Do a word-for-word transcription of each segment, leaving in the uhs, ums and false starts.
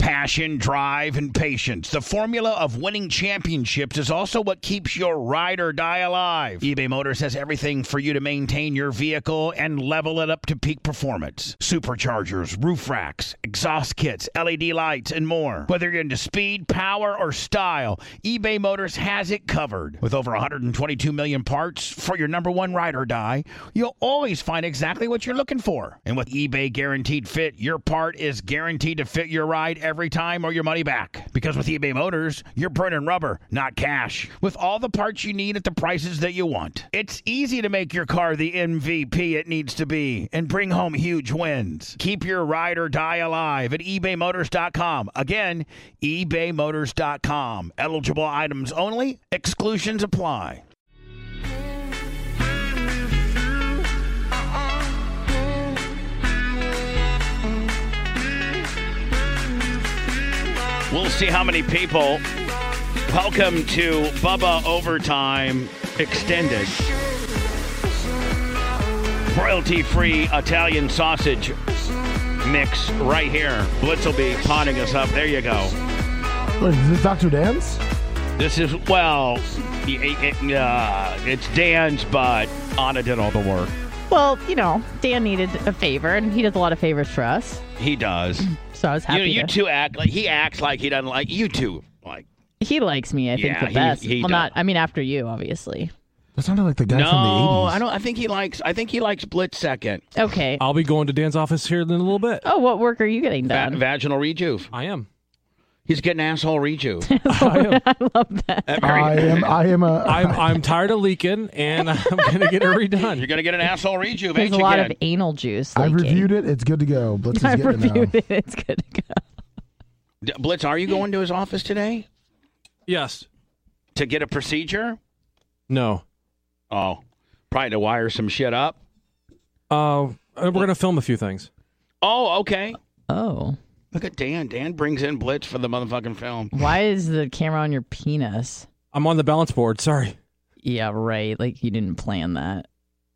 Passion, drive, and patience. The formula of winning championships is also what keeps your ride or die alive. eBay Motors has everything for you to maintain your vehicle and level it up to peak performance. Superchargers, roof racks, exhaust kits, L E D lights, and more. Whether you're into speed, power, or style, eBay Motors has it covered. With over one hundred twenty-two million parts for your number one ride or die, you'll always find exactly what you're looking for. And with eBay Guaranteed Fit, your part is guaranteed to fit your ride every time or your money back. Because with eBay Motors, you're burning rubber, not cash. With all the parts you need at the prices that you want. It's easy to make your car the M V P it needs to be and bring home huge wins. Keep your ride or die alive at ebay motors dot com. Again, ebay motors dot com. Eligible items only. Exclusions apply. We'll see how many people. Welcome to Bubba Overtime Extended. Royalty-free Italian sausage mix right here. Blitz will be potting us up. There you go. Wait, is this Doctor Dan's? This is, well, it, it, uh, it's Dan's, but Anna did all the work. Well, you know, Dan needed a favor, and he does a lot of favors for us. He does. So I was happy. You, you to... two act like he acts like he doesn't like you two. Like he likes me. I think yeah, the best. He, he well, does. not. I mean, after you, obviously. That sounded like the guy no, from the eighties. No, I don't. I think he likes. I think he likes Blitz second. Okay. I'll be going to Dan's office here in a little bit. Oh, what work are you getting done? Va- vaginal rejuve. I am. He's getting asshole rejuve. I am. I love that. I am. I am a. I'm. I'm tired of leaking, and I'm gonna get it redone. You're gonna get an asshole rejuve. There's ain't a you, lot kid? of anal juice. I've leaking. reviewed it. It's good to go. Blitz is I've getting it now. reviewed it. It's good to go. D- Blitz, are you going to his office today Yes. to get a procedure? No. Oh, probably to wire some shit up. Uh, we're gonna film a few things. Oh, okay. Oh. Look at Dan. Dan brings in Blitz for the motherfucking film. Why is the camera on your penis? I'm on the balance board. Sorry. Yeah, right. Like you didn't plan that.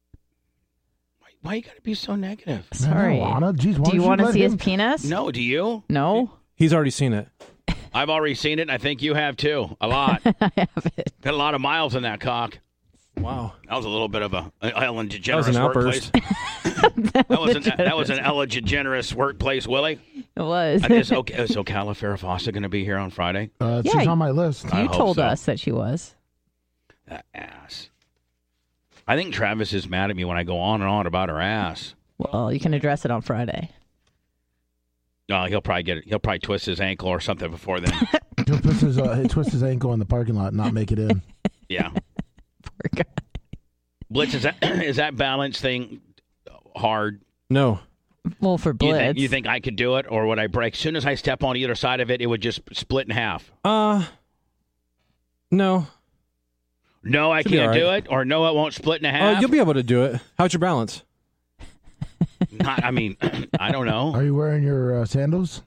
Why, why you gotta be so negative? Sorry. No, Anna. Jeez, why Do you don't want to let see him... his penis? No, do you? No. He's already seen it. I've already seen it, and I think you have too. A lot. I have it. Got a lot of miles in that cock. Wow. That was a little bit of a Ellen DeGeneres That was an workplace. outburst. that was an that was an Ellen DeGeneres workplass, Willie. It was. And is okay, is Ocala Farrah going to be here on Friday? Uh, Yeah, she's on my list. I You hope told so. us that she was. That ass. I think Travis is mad at me when I go on and on about her ass. Well, you can address it on Friday. No, he'll probably get it. He'll probably twist his ankle or something before then. He'll twist his, uh, he'll twist his ankle in the parking lot and not make it in. Yeah. Poor guy. Blitz, is that is that balance thing hard? No. Well, for You Blitz. think, you think I could do it, or would I break? As soon as I step on either side of it, it would just split in half. Uh. No. No, I Should be can't all do right. it, or no, it won't split in Uh, half. you'll be able to do it. How's your balance? Not, I mean, I don't know. Are you wearing your uh, sandals?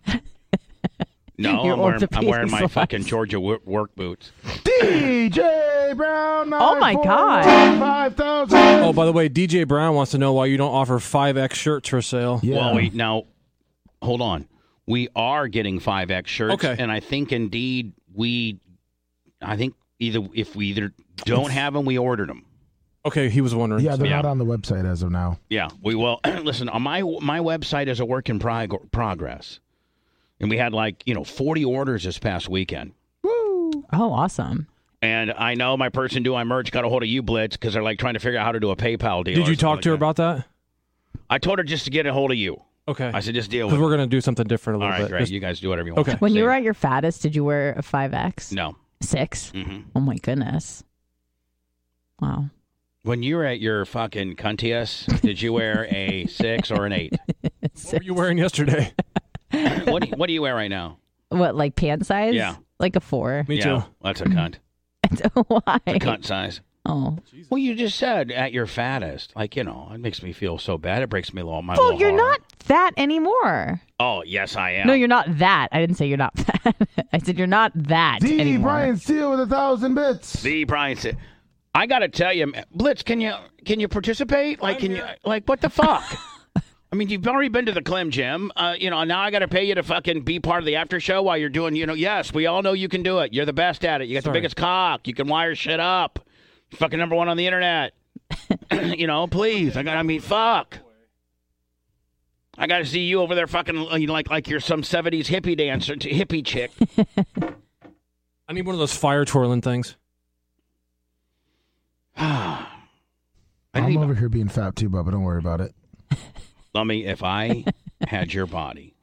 No, Your I'm wearing, I'm orthopedic wearing my slides. fucking Georgia wo- work boots. D J Brown. Oh, my God. Five thousand. Oh, by the way, D J Brown wants to know why you don't offer five X shirts for sale. Yeah. Well, wait, now, hold on. We are getting five X shirts, Okay. and I think indeed we, I think either if we either don't have them, we ordered them. Okay, he was wondering. Yeah, they're Yeah. not on the website as of now. Yeah, we will. Listen, on my my website is a work in prog- progress, and we had like you know forty orders this past weekend. Oh, awesome. And I know my person doing my merch got a hold of you, Blitz, because they're like trying to figure out how to do a PayPal deal. Did or you talk something to her like that. about that? I told her just to get a hold of you. Okay. I said just deal Because with we're it. going to do something different a All little right, bit. great. Just- You guys do whatever you want. Okay. When See? you were at your fattest, did you wear a five X? No. Six? hmm Oh, my goodness. Wow. When you were at your fucking cuntiest, did you wear a six or an eight? What were you wearing yesterday? What do you, what do you wear right now? What, like pant size? Yeah. Like a four. Me yeah, too. That's a cunt. Why? A cunt size. Oh. Well, you just said at your fattest. Like, you know, it makes me feel so bad. It breaks me a little, my Well, little you're heart. not that anymore. Oh, yes, I am. No, you're not that. I didn't say you're not that. I said you're not that D anymore. Brian Steele with a thousand bits. The Brian said, I got to tell you, Blitz, can you can you participate? Like, can you, like, what the fuck? I mean, you've already been to the Clem Gym. Uh, you know, now I got to pay you to fucking be part of the after show while you're doing, you know, yes, we all know you can do it. You're the best at it. You got Sorry. the biggest cock. You can wire shit up. You're fucking number one on the internet. You know, please. I got, I mean, fuck. I got to see you over there fucking, you know, like, like you're some seventies hippie dancer, hippie chick. I need one of those fire twirling things. I I'm need, over here being fat too, Bubba. Don't worry about it. Lummy, if I had your body,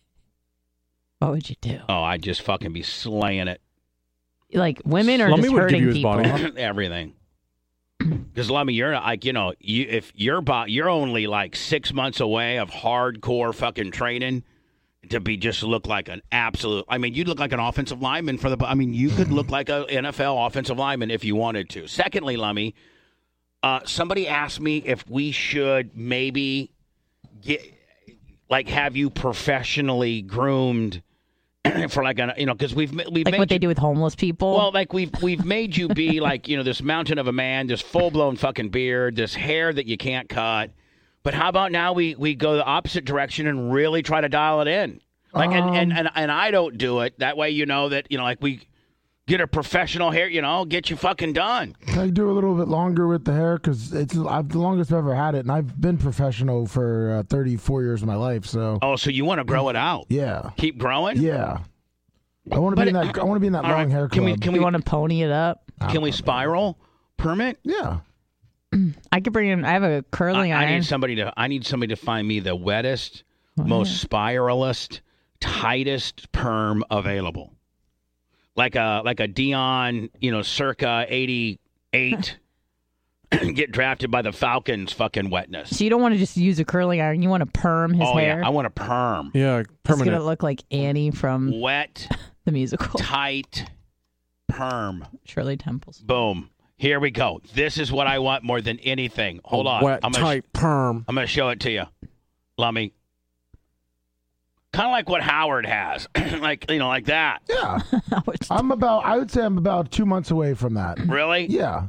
What would you do? oh, I'd just fucking be slaying it. Like women or Lummi just would give hurting you his people? body. Everything. Because Lummy, you're like, you know, you if your body, you're only like six months away of hardcore fucking training to be just look like an absolute. I mean, you'd look like an offensive lineman for the. I mean, you could look like an N F L offensive lineman if you wanted to. Secondly, Lummy, uh, somebody asked me if we should maybe get like have you professionally groomed for like a you know because we've we've Like made what they you, do with homeless people? well, like we've we've made you be like you know this mountain of a man, this full blown fucking beard, this hair that you can't cut. But how about now we, we go the opposite direction and really try to dial it in, like Um, and, and, and and I don't do it that way. You know that you know like we get a professional hair, you know, get you fucking done. Can I do a little bit longer with the hair? Because it's I've the longest I've ever had it, and I've been professional for uh, thirty-four years of my life. So Oh, so you want to grow it out? yeah, Keep growing? yeah. I want to But be in it- that. I want to be in that All long right, hair Can club. we can you we want to pony it up? can we spiral permit? yeah. I could bring in. I have a curling I, I iron. need somebody to I need somebody to find me the wettest, most spiralist, tightest perm available. Like a like a Dion, you know, circa eighty-eight get drafted by the Falcons fucking wetness. So you don't want to just use a curling iron. You want to perm his oh hair. yeah, I want a perm. Yeah, It's permanent. gonna look like Annie from Wet, the musical. tight perm. Shirley Temples. Boom. Here we go. This is what I want more than anything. Hold on. Wet, I'm gonna tight perm. I'm going to show it to you, Lummy. Kind of like what Howard has, like you know, like that. Yeah. Which- I'm about. I would say I'm about two months away from that. Really? Yeah.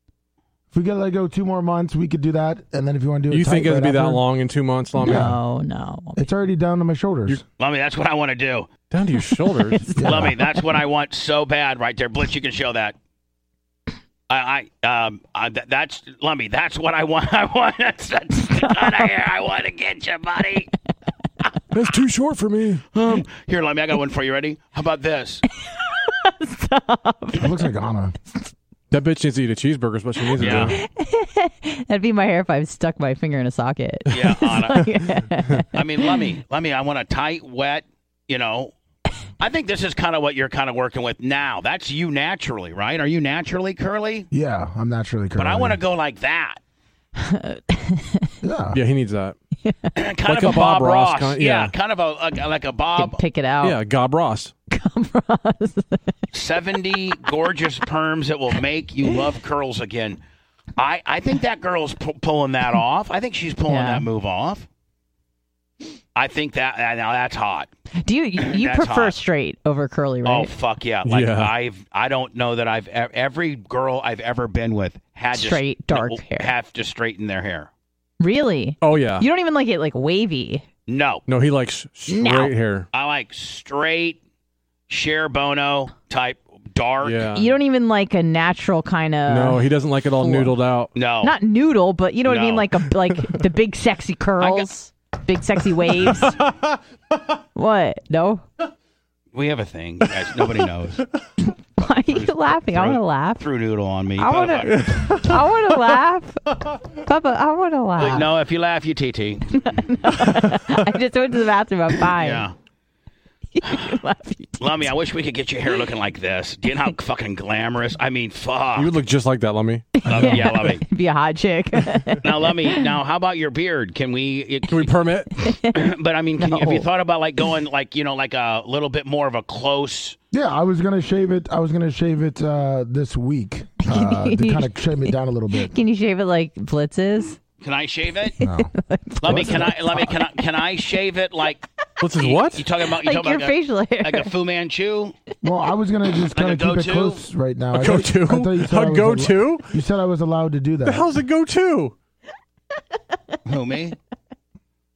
If we gotta let go two more months, we could do that, and then if you want to do it, You think tight it'd right be that after, long in two months, Lummy? no, no. It's already down to my shoulders. Lummy, that's what I want to do. Down to your shoulders. Lummy, that's what I want so bad right there. Blitz, you can show that. I, I, um, I, th- that's Lummy. That's what I want. I want. That's, that's the kind of hair I want to get you, buddy. That's too short for me. Um, here, Lummy, I got one for you. Ready? How about this? It looks like Anna. That bitch needs to eat a cheeseburger. Is what she needs Yeah. to do. That'd be my hair if I stuck my finger in a socket. Yeah, Anna. I mean, Lummy, Lummy, I want a tight, wet. You know, I think this is kind of what you're kind of working with now. That's you naturally, right? Are you naturally curly? Yeah, I'm naturally curly. But I want to go like that. Yeah. Yeah, he needs that. kind Like of a a Bob, Bob Ross. Ross kind- yeah. yeah. kind of a, a like a Can Bob pick it out. Yeah, Gob Ross. seventy gorgeous perms that will make you love curls again. I, I think that girl's pu- pulling that off. I think she's pulling Yeah. that move off. I think that uh, now that's hot. Do you you, you That's prefer hot. straight over curly, Oh right? fuck yeah! Like Yeah. I've I don't know that I've e- every girl I've ever been with had Straight, to, dark no, hair. have to straighten their hair. Really? Oh, yeah. You don't even like it like wavy. No, No, he likes straight No. hair. I like straight, Cher Bono type, dark. Yeah. You don't even like a natural kind of no, he doesn't like it all Cool. noodled out. No, not noodle, but you know what I No. mean, like a like the big sexy curls, big sexy waves. What? No? we have a thing, guys. Nobody knows. Why are you laughing? I want to laugh. Threw noodle on me. I want motherfucker. to. I want to laugh. Papa, I want to laugh. No, if you laugh, you T T. I just went to the bathroom. I'm fine. Yeah. You can laugh, you do. Lummy, I wish we could get your hair looking like this. Do you know how fucking glamorous? I mean, fuck. You would look just like that, Lummy. Lummy, yeah, Lummy. Be a hot chick. Now, Lummy, now how about your beard? Can we? It, Can we permit? but I mean, can you, have you No. thought about like going like you know like a little bit more of a close? Yeah, I was gonna shave it. I was gonna shave it uh, this week uh, to kind of shave it down a little bit. Can you shave it like Blitz's? Can I shave it? No. Lummy, can I? Lummy, can I? Can I shave it like? What's his You, what? You talking about? You Like talking your about facial hair. like a, like a Fu Manchu? Well, I was gonna just kind Like of a keep it go-to? close right now. A I thought- go-to? I thought you said I A was go-to? al- You said I was allowed to do that. The hell's a go-to? Who me?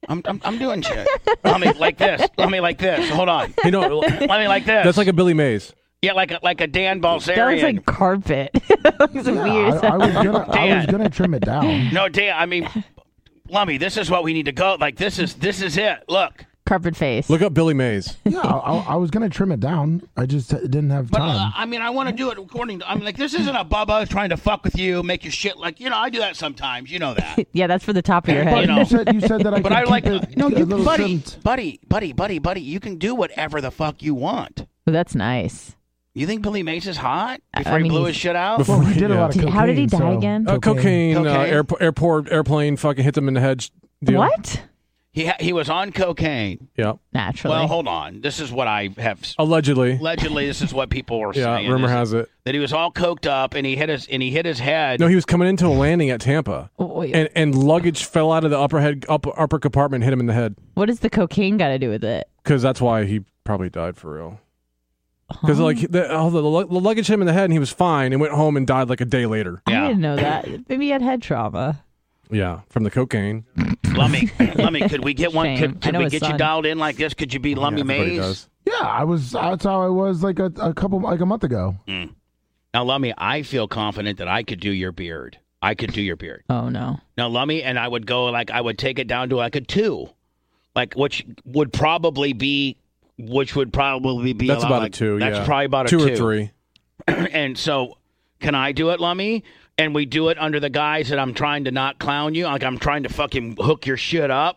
I'm, I'm I'm doing shit. Let me like this. Let me like this. Hold on. You know, Let me like this. that's like a Billy Mays. Yeah, like a, like a Dan Balzerian. That looks like carpet. That looks Yeah, weird. I, I was gonna, I Dan. was gonna trim it down. No, Dan. I mean, Lummy, this is what we need to go. Like this is this is it. Look. Carpet face. Look up Billy Mays. Yeah, I, I was gonna trim it down. I just didn't have But time. uh, I mean, I want to do it according to. I mean, like this isn't a Bubba trying to fuck with you, make your shit like you know. I do that sometimes. You know that. Yeah, that's for the top of your But, head. you know. you said you said that I But could I keep like it no, a you, little buddy, trimmed. buddy, buddy, buddy, buddy. You can do whatever the fuck you want. Oh, that's nice. You think Billy Mays is hot before I he mean, blew he's- his shit out? Well, he did a Yeah. lot of Did- cocaine. how did he die so- again? Uh, cocaine, Cocaine. Uh, airport, airport, airplane, fucking hit them in the head. Deal. What? He ha- he was on cocaine. Yeah. Naturally. Well, hold on. This is what I have. Allegedly. Allegedly, this is what people were Yeah. saying. Rumor is has it. that he was all coked up and he hit his and he hit his head. No, he was coming into a landing at Tampa, Oh, wait. and and luggage fell out of the upper head, upper, upper compartment, and hit him in the head. What does the cocaine got to do with it? Because that's why he probably died for real. Because like the, oh, the, the luggage hit him in the head, and he was fine, and went home and died like a day later. Yeah. I didn't know that. Maybe he had head trauma. Yeah, from the cocaine. Lummy, Lummy, could we get one? Shame. Could, I could know we his get you son. dialed in like this? Could you be Lummy Yeah, everybody Mays? does. Yeah, I was. That's how I was like a, a couple like a month ago. Now, Lummy, I feel confident that I could do your beard. I could do your beard. Oh, no. Now, Lummy, and I would go like I would take it down to like a two, like which would probably be, which would probably be That's a lot about like, a two. That's yeah. probably about a two two or three. And so, can I do it, Lummy? And we do it under the guise that I'm trying to not clown you, like I'm trying to fucking hook your shit up.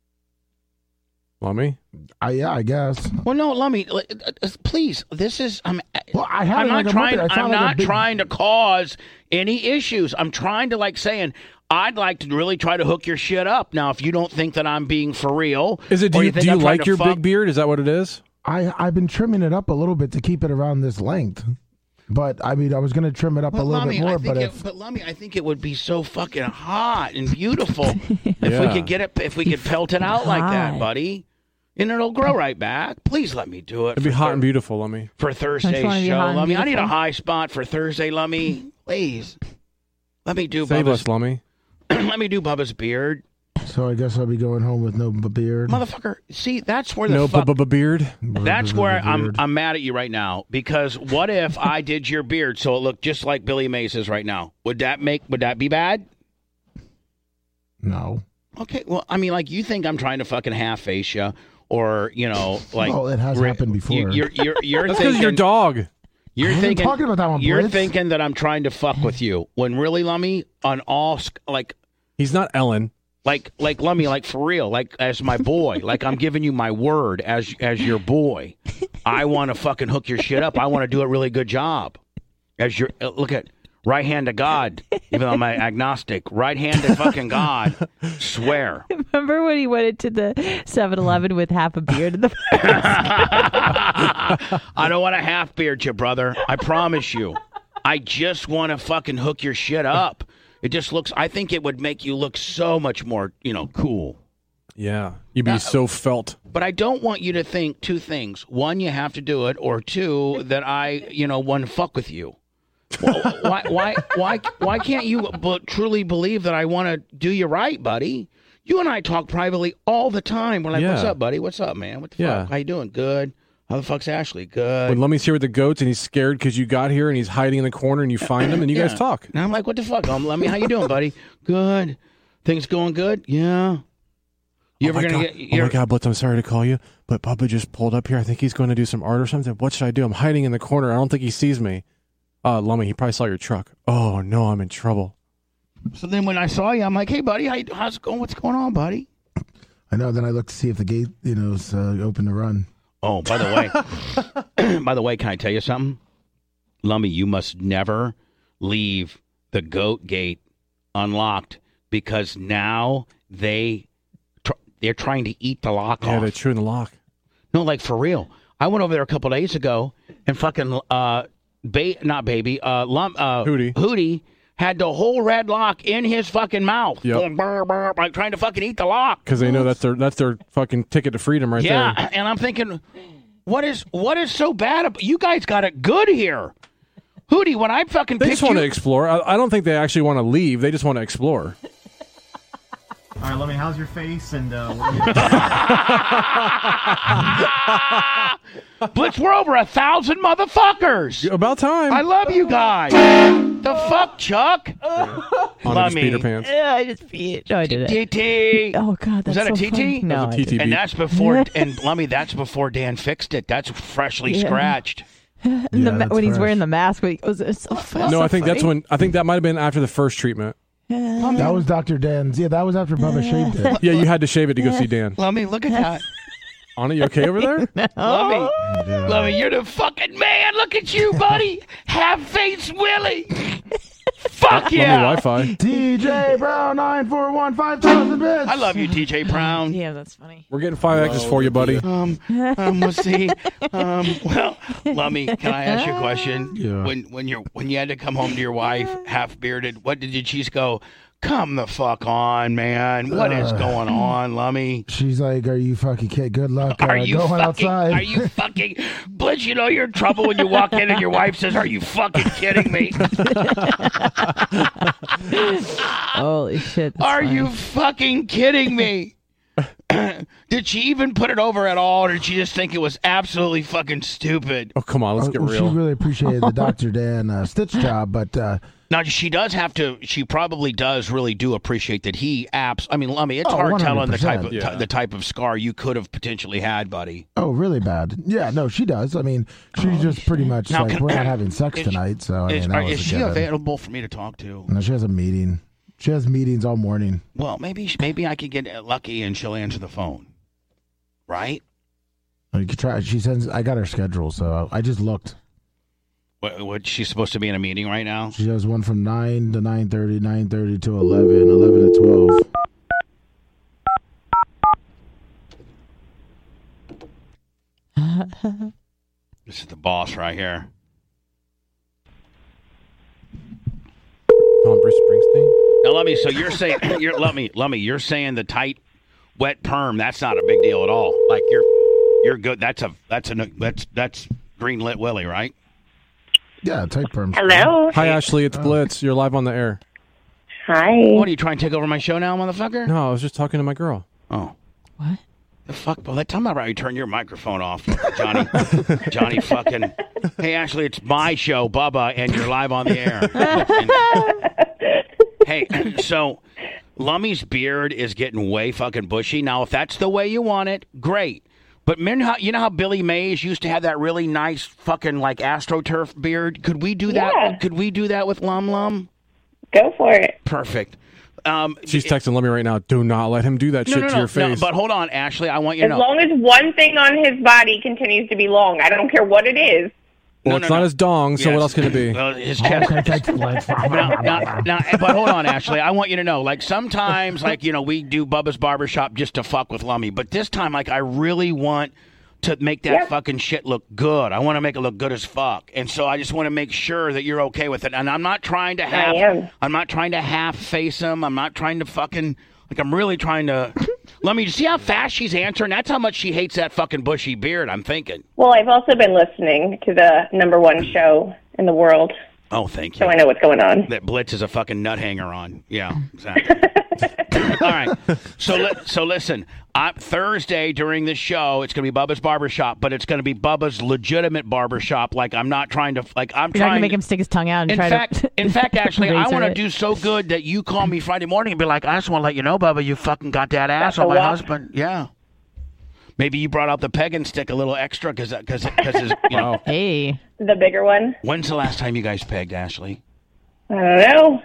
Lummy? I yeah, I guess. Well, no, Lummy, uh, uh, please. This is I'm. Well, I had I'm it not like a trying. month ago. It's I'm not like a not big- trying to cause any issues. I'm trying to like saying I'd like to really try to hook your shit up. Now, if you don't think that I'm being for real, Is it? Do or you, think do you I'm trying like to your fuck- big beard? Is that what it is? I I've been trimming it up a little bit to keep it around this length. But I mean, I was gonna trim it up But a little Lummy, bit more. I think But it, if but Lummy, I think it would be so fucking hot and beautiful if we Yeah. could get it. If we could pelt it out like that, hot. buddy, and it'll grow right back. Please let me do it. It'd be for hot Thur- and beautiful, Lummy. for Thursday's wanna be show, hot and Lummy. I need a beautiful? high spot for Thursday, Lummy. Please, let me do Save Bubba's. us, Lummy. Let me do Bubba's beard. so, I guess I'll be going home with no b- beard. Motherfucker, see, that's where the No fuck. bu- bu- beard. That's where I'm Beard. I'm mad at you right now because what if I did your beard so it looked just like Billy Mays' right now? Would that make would that be bad? No. Okay, well, I mean, like you think I'm trying to fucking half face you, or you know, like Well, it has ri- happened before. You, you're you're you're That's because thinking your dog. you're I wasn't thinking talking about that one, you're Blitz. thinking that I'm trying to fuck with you when really, Lummy, on all sc- like. He's not Ellen. Like, like, Lummy, like for real, like as my boy, like I'm giving you my word as as your boy. I want to fucking hook your shit up. I want to do a really good job. As your uh, look at right hand to God, even though I'm agnostic, right hand to fucking God. Swear. Remember when he went into the seven eleven with half a beard in the I don't want to half beard you, brother. I promise you. I just want to fucking hook your shit up. It just looks. I think it would make you look so much more, you know, cool. Yeah. You'd be so felt. But I don't want you to think two things. One, you have to do it, or two, that I, you know, want to fuck with you. Well, why, why, why, why can't you b- truly believe that I want to do you right, buddy? You and I talk privately all the time. We're like, Yeah. "What's up, buddy? What's up, man? What the Yeah. fuck? How you doing? Good. How the fuck's Ashley? Good." When Lummy's here with the goats and he's scared because you got here and he's hiding in the corner and you find him and you Yeah. guys talk. And I'm like, "What the fuck? Um, Lemmy, how you doing, buddy? Good. Things going good? Yeah. You oh ever my gonna God. get? Oh you're- my God, Blitz, I'm sorry to call you, but Bubba just pulled up here. I think he's going to do some art or something. What should I do? I'm hiding in the corner. I don't think he sees me. Uh, Lummy, he probably saw your truck. Oh, no, I'm in trouble. So then when I saw you, I'm like, "Hey, buddy, how you, how's it going? What's going on, buddy?" I know. Then I looked to see if the gate, you know, is uh, open to run. Oh, by the way, by the way, can I tell you something? Lummy, you must never leave the goat gate unlocked because now they tr- they're trying to eat the lock Yeah, off. they're chewing the lock. No, like for real. I went over there a couple days ago and fucking uh, ba- not baby, uh, lum- uh, Hootie. Hootie had the whole red lock in his fucking mouth, Yep. going burr, burr, like trying to fucking eat the lock. Because they know that's their that's their fucking ticket to freedom right Yeah, there. and I'm thinking, what is what is so bad about you guys? Got it good here, Hootie. When I fucking They picked just want you, to explore. I, I don't think they actually want to leave. They just want to explore. All right, Lummy, how's your face? And uh, what Blitz, we're over a thousand motherfuckers. About time. I love you guys. The fuck, Chuck? On Lummy. his Peter Pants. Yeah, I just peed. No, I did it. T T. Oh God, Was that's that a so T T? funny. No, That was a I T T. didn't. And that's before, and Lummy, that's before Dan fixed it. That's freshly Yeah. scratched. And Yeah, the ma- that's when he's fresh. wearing the mask, when he goes, it's so, it's No, so I think that's funny. when. I think that might have been after the first treatment. That was Doctor Dan's. Yeah, that was after Bubba shaved it. Yeah, you had to shave it to go see Dan. Lummy, look at that. Anna, you okay over there? Lummy, Lummy, you're the fucking man. Look at you, buddy. Half face Willie. Fuck yeah. Wi-Fi. T J Brown nine four one five thousand bits. I love you, T J Brown. Yeah, that's funny. We're getting five X's for you, buddy. Um, um, let's see. Um, well, Lummy, can I ask you a question? Yeah. When when you when you had to come home to your wife, half bearded, what did you just go? Come the fuck on, man. What is Uh, going on, Lummy? She's like, "Are you fucking kid? Good luck uh, Are you going fucking? outside." Are you fucking? Blitz, you know you're in trouble when you walk in and your wife says, "Are you fucking kidding me? Holy shit. that's Are funny. you fucking kidding me?" Did she even put it over at all, or did she just think it was absolutely fucking stupid? Oh, come on, let's Uh, get well, real. She really appreciated the Doctor Dan uh, stitch job, but uh, Now she does have to. She probably does really do appreciate that he apps. I mean, Lummy, it's Oh, hard one hundred telling the type percent. of Yeah. the type of scar you could have potentially had, buddy. oh, really bad. Yeah, no, she does. I mean, she's just pretty much Now, like, can- "We're not having sex is- tonight," so I Is, mean, that are- was is a she given. available for me to talk to? No, she has a meeting. She has meetings all morning. Well, maybe maybe I could get lucky and she'll answer the phone. Right? You could try. She sends. I got her schedule, so I just looked. What, what she's supposed to be in a meeting right now? She has one from nine to nine thirty, nine thirty to eleven, eleven to twelve. This is the boss right here. Come on, Bruce Springsteen. Now, Lummy, so you're saying you're Lummy, Lummy, you're saying the tight, wet perm. That's not a big deal at all. Like you're you're good. That's a that's a that's that's green lit Willie, right? Yeah, tight perms. Hello. Hi, Ashley. It's Blitz. You're live on the air. Hi. What are you trying to take over my show now, motherfucker? No, I was just talking to my girl. Oh. What? The fuck? Well, that time about you turn your microphone off, Johnny. Johnny fucking. Hey, Ashley, it's my show, Bubba, and you're live on the air. And- hey, so Lummy's beard is getting way fucking bushy. Now, if that's the way you want it, great. But men, how, you know how Billy Mays used to have that really nice fucking like AstroTurf beard? Could we do that? Yeah. Could we do that with Lum Lum? Go for it. Perfect. Um, She's texting Lemmy right now. Do not let him do that no, shit no, to no, your face. no, but hold on, Ashley. I want you As to know. long as one thing on his body continues to be long, I don't care what it is. well, no, it's no, not no. his dong, so Yes. what else can it be? Well, his chest. now, now, now, but hold on, Ashley. I want you to know, like, sometimes, like, you know, we do Bubba's Barbershop just to fuck with Lummy. But this time, like, I really want to make that Yeah. fucking shit look good. I want to make it look good as fuck. And so I just want to make sure that you're okay with it. And I'm not trying to half, am. I'm not trying to half face him. I'm not trying to fucking, like, I'm really trying to, Lummy, you see how fast she's answering? That's how much she hates that fucking bushy beard, I'm thinking. Well, I've also been listening to the number one show in the world, Oh, thank you. so I know what's going on. That Blitz is a fucking nut hanger on. Yeah, exactly. All right. So li- so listen, I, Thursday during this show, it's going to be Bubba's Barbershop, but it's going to be Bubba's legitimate barbershop. Like, I'm not trying to, like, I'm You're not trying gonna make him stick his tongue out and in try fact, to. in fact, actually, I razor want to it. do so good that you call me Friday morning and be like, I just want to let you know, Bubba, you fucking got that ass Got on the my what? husband. Yeah. Maybe you brought out the pegging stick a little extra because, because, because, you know. Wow. Hey. The bigger one? When's the last time you guys pegged, Ashley? I don't know.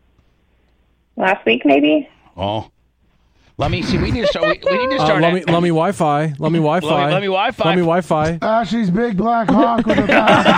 Last week, maybe? Oh. Let me see. We need to start. We, we need to Uh, start. let me let me Wi-Fi. Let me Wi-Fi. Let me- let me Wi-Fi. Let me Wi-Fi. Ashley's big black hawk with a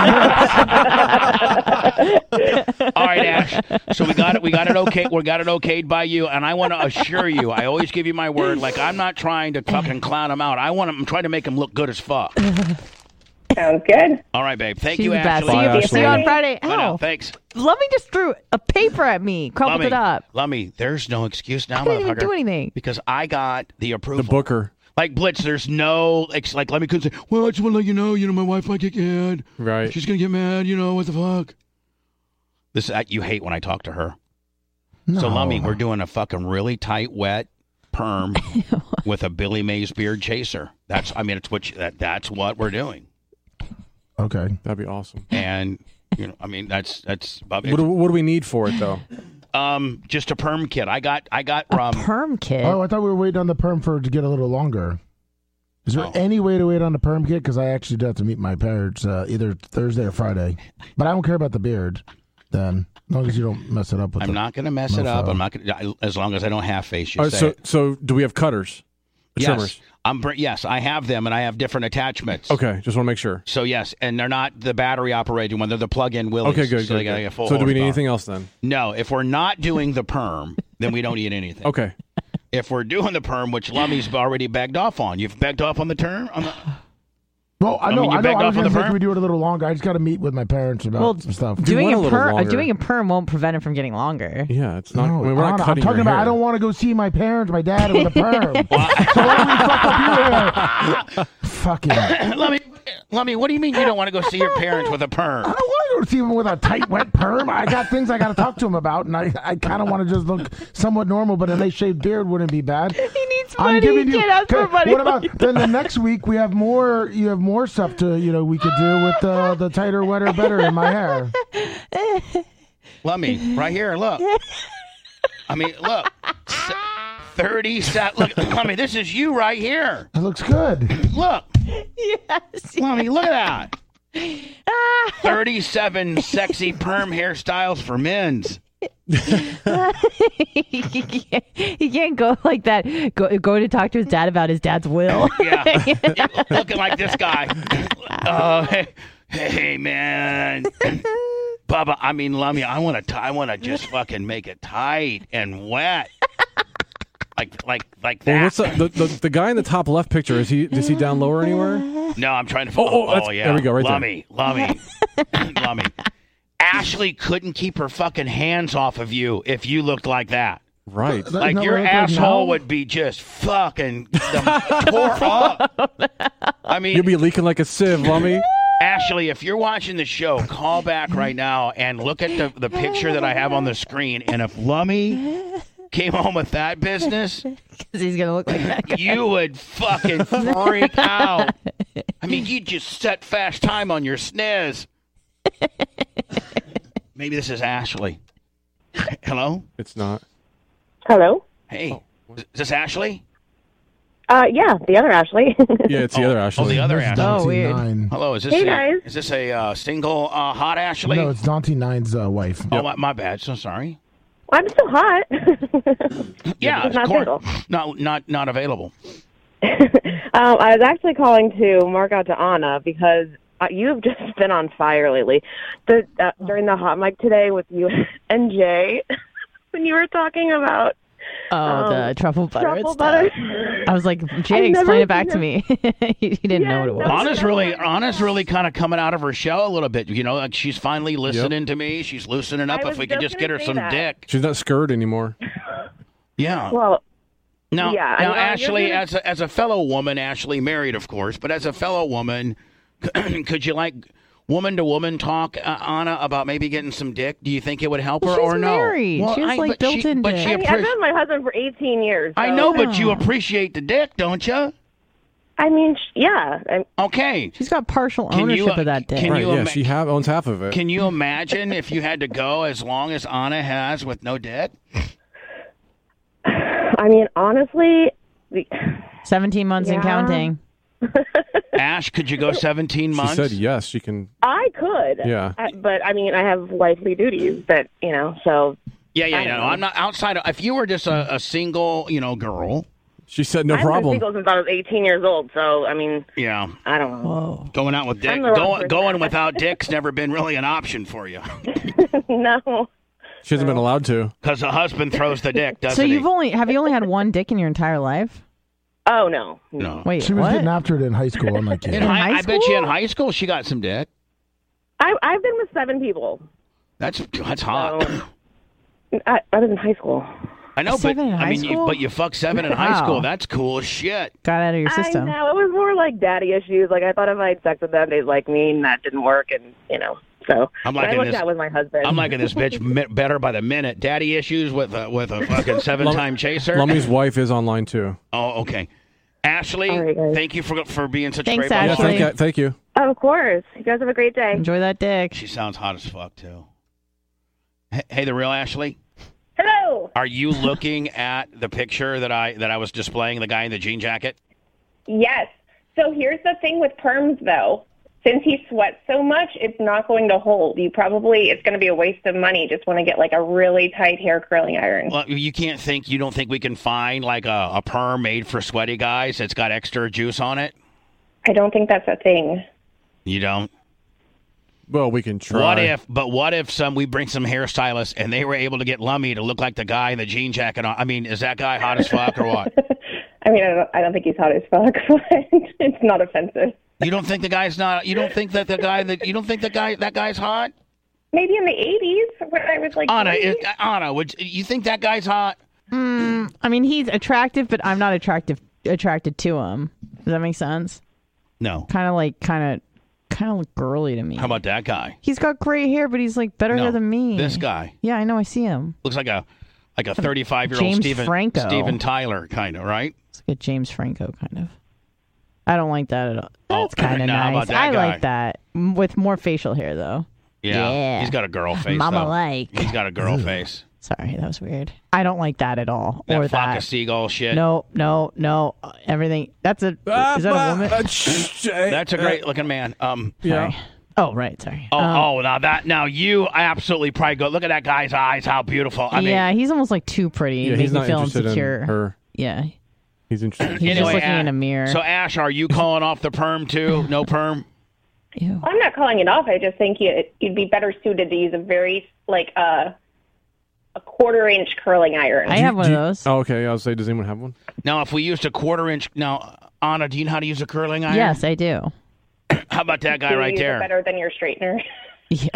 thousand. All right, Ash. So we got it. We got it. Okay. We got it okayed by you, and I want to assure you. I always give you my word. Like, I'm not trying to fucking clown him out. I want him. I'm trying to make him look good as fuck. Sounds good. All right, babe. Thank She's you, the best. Ashley. See you, Bye, see you Ashley. on Friday. I know. Oh, Thanks. Lummy just threw a paper at me, crumpled Lummy, it up. Lummy, there's no excuse now, I didn't even motherfucker. do anything. Because I got the approval. The Booker. Like Blitz, there's no ex- like. Let me couldn't say. Well, I just want to let you know. You know, my wife might get mad. Right. She's gonna get mad. You know what the fuck? This uh, you hate when I talk to her. No. So, Lummy, we're doing a fucking really tight wet. perm with a Billy Mays beard chaser. That's, I mean, it's what you, that that's what we're doing. Okay, that'd be awesome. And you know, I mean, that's that's. What do, what do we need for it though? Um, just a perm kit. I got, I got A um, perm kit. Oh, I thought we were waiting on the perm for it to get a little longer. Is there Oh. any way to wait on the perm kit? Because I actually do have to meet my parents uh, either Thursday or Friday. But I don't care about the beard then, as long as you don't mess it up with I'm the not going to mess it mofo. up. I'm not going to, as long as I don't half face you. All right, say so it. so do we have cutters? Yes, Trimmers? I'm. br- Yes, I have them, and I have different attachments. Okay, just want to make sure. So yes, and they're not the battery operated one; they're the plug-in Willies. Okay, good, So, good, they gotta good. get full So do we need horsepower. anything else then? No, if we're not doing the perm, then we don't need anything. Okay. If we're doing the perm, which Lummy's already begged off on, you've begged off on the term. On the... Well, I I know, mean, you I, know. begged I off was on going the to say, perm? can we do it a little longer? I just got to meet with my parents about Well, some stuff. doing want a a little perm, longer. doing a perm won't prevent it from getting longer. Yeah, it's not. No, I mean, we're not Anna, cutting I'm talking your about hair. I don't want to go see my parents, my dad with a perm. So why do we fuck up your hair? Fucking. I Lummy, Lummy, what do you mean you don't want to go see your parents with a perm? don't want to go see him with a tight, wet perm. I got things I got to talk to him about, and I, I kind of want to just look somewhat normal, but a nice shaved beard wouldn't be bad. He needs I'm money. giving you. Get out for okay, money. What about then the next week? We have more. You have more stuff to you know we could do with uh, the tighter, wetter, better in my hair. Lummy, right here, look. I mean, look. S- thirty set. Look, Lummy, this is you right here. It looks good. Look, Yes. Lummy, look at that. thirty-seven sexy perm hairstyles for men's. he, can't, he can't go like that. Go go to talk to his dad about his dad's will. Yeah, looking like this guy. Oh, hey, hey, man, Bubba. I mean, Lummy, I want to. I want to just fucking make it tight and wet, like, like, like that. Well, what's the, the, the the guy in the top left picture? Is he is he down lower anywhere? No, I'm trying to. Oh, oh, Oh, that's- yeah. there we go, right there. Lummy, Lummy, Lummy. Ashley couldn't keep her fucking hands off of you if you looked like that. Right. That- Like Isn't that your what I look like asshole now? would be just fucking the, tore up. I mean, You'll be leaking like a sieve, Lummy. Ashley, if you're watching the show, call back right now and look at the, the picture that I have on the screen. And if Lummy came home with that business, Because he's gonna look like that guy. you would fucking freak out. I mean, you just set fast time on your sniz. Maybe this is Ashley. Hello? It's not. Hello? Hey, is this Ashley? Uh, yeah, the other Ashley. Yeah, it's the other Ashley. Oh, the other That's Ashley. Oh, Dante weird. Nine. Hello, is this Hey, a, guys. is this a uh, single uh, hot Ashley? No, it's Dante Nine's uh, wife. Oh, my, my bad. So sorry. I'm still hot. Yeah, She's of not course. single. Not not not available. um, I was actually calling to mark out to Anna because uh, you've just been on fire lately. The uh, during the hot mic today with you and Jay, when you were talking about Oh, um, the truffle butter. truffle and butter. stuff. I was like, Jay, I've never explain it back seen to me. he, he didn't Yeah, know what it was. no. Anna's really, Anna's really kind of coming out of her shell a little bit. You know, like she's finally listening to me. She's loosening up. I If was we could just just get her gonna say some that. dick. She's not scared anymore. Yeah. Well, Now, yeah, I now know, you're Ashley, gonna- as a, as a fellow woman, Ashley married, of course, but as a fellow woman, could you like woman to woman talk, uh, Anna, about maybe getting some dick? Do you think it would help her Well, she's or no? married. She has, like, but she, built-in but dick. she I mean, I've appreci- been with my husband for eighteen years. I so- know, but you Oh. appreciate the dick, don't you? I mean, sh- yeah. I'm, Okay. She's got partial Can you, ownership uh, of that dick. can Right, you yeah, ima- she have, owns half of it. Can you imagine if you had to go as long as Anna has with no dick? I mean, honestly, the, seventeen months and Yeah. counting. Ash, could you go seventeen she months? said yes, she can. I could. Yeah. I, but I mean, I have wifely duties that you know. So Yeah, yeah, I yeah. don't No, know. I'm not outside of. If you were just a, a single, you know, girl. She said no I've been problem. single since I was eighteen years old. So I mean, Yeah. I don't know. Whoa. Going out with dick, I'm the wrong going, person. going without dick's never been really an option for you. No. She hasn't been allowed to. Because the husband throws the dick, doesn't So he? you've only have you only had one dick in your entire life? Oh no. no. Wait, She was what? getting after it in high school, unlike you. In In high, high I bet you in school? high school she got some dick. I I've been with seven people. That's that's hot. So, I, I was in high school. I know, but Seven in I high mean, you, school? but you fuck seven in high Wow. school. That's cool as shit. Got out of your system. I know it was more like daddy issues. Like I thought if I had sex with them, they'd like me, and that didn't work. And you know, So I'm but I liking looked this. at with my husband. I'm liking this bitch mi- better by the minute. Daddy issues with a, with a fucking seven-time chaser. Lummy's wife is online too. Oh, okay. Ashley, All right, guys. thank you for for being such Thanks, a great Yeah, Ashley. thank you. Thank you. Of course. You guys have a great day. Enjoy that dick. She sounds hot as fuck too. Hey, hey, the real Ashley, Hello. are you looking at the picture that I that I was displaying? The guy in the jean jacket. Yes. So here's the thing with perms, though. Since he sweats so much, it's not going to hold. You probably, it's going to be a waste of money. Just want to get like a really tight hair curling iron. Well, you can't think. You don't think we can find like a, a perm made for sweaty guys that's got extra juice on it? I don't think that's a thing. You don't. Well, we can try. What if? But what if some we bring some hairstylists and they were able to get Lummy to look like the guy in the jean jacket on? I mean, is that guy hot as fuck or what? I mean, I don't, I don't think he's hot as fuck, but it's not offensive. You don't think the guy's not? You don't think that the guy that you don't think the guy that guy's hot? Maybe in the eighties when I was like Anna, twenty. is, Anna, would you think that guy's hot? Mm, I mean, he's attractive, but I'm not attractive attracted to him. Does that make sense? No. Kind of like, kind of, kind of look girly to me. How about that guy? He's got gray hair, but he's like better No, hair than me. This guy Yeah, I know. I see him. looks like a like a thirty-five-year-old James Steven Franco. Steven Tyler kind of, right? It's like a James Franco kind of. I don't like that at all. Oh, That's kind of now how nice. about that I guy? like that M- with more facial hair though. Yeah. Yeah. He's got a girl face. Mama though. like. He's got a girl face. Sorry, that was weird. I don't like that at all. That or flock that. of seagull shit. No, no, no. uh, Everything. That's a. Is that a woman? That's a great looking man. Um. Sorry. Oh, right. Sorry. Oh, Um, oh, now that now you absolutely probably go look at that guy's eyes. How beautiful. I mean, yeah, he's almost like too pretty. Yeah, to make he's me not feel interested insecure. in her. Yeah, He's interested. he's anyway, just looking Ash- in a mirror. So Ash, are you calling off the perm too? No perm. Ew. I'm not calling it off. I just think you, you'd be better suited to use a very like uh, a quarter inch curling iron. I have one Do of you- those. Oh, okay. I was say, does anyone have one? Now, if we used a quarter inch, now Anna, do you know how to use a curling iron? Yes, I do. How about that guy Do you right use it there? better than your straightener. Yeah.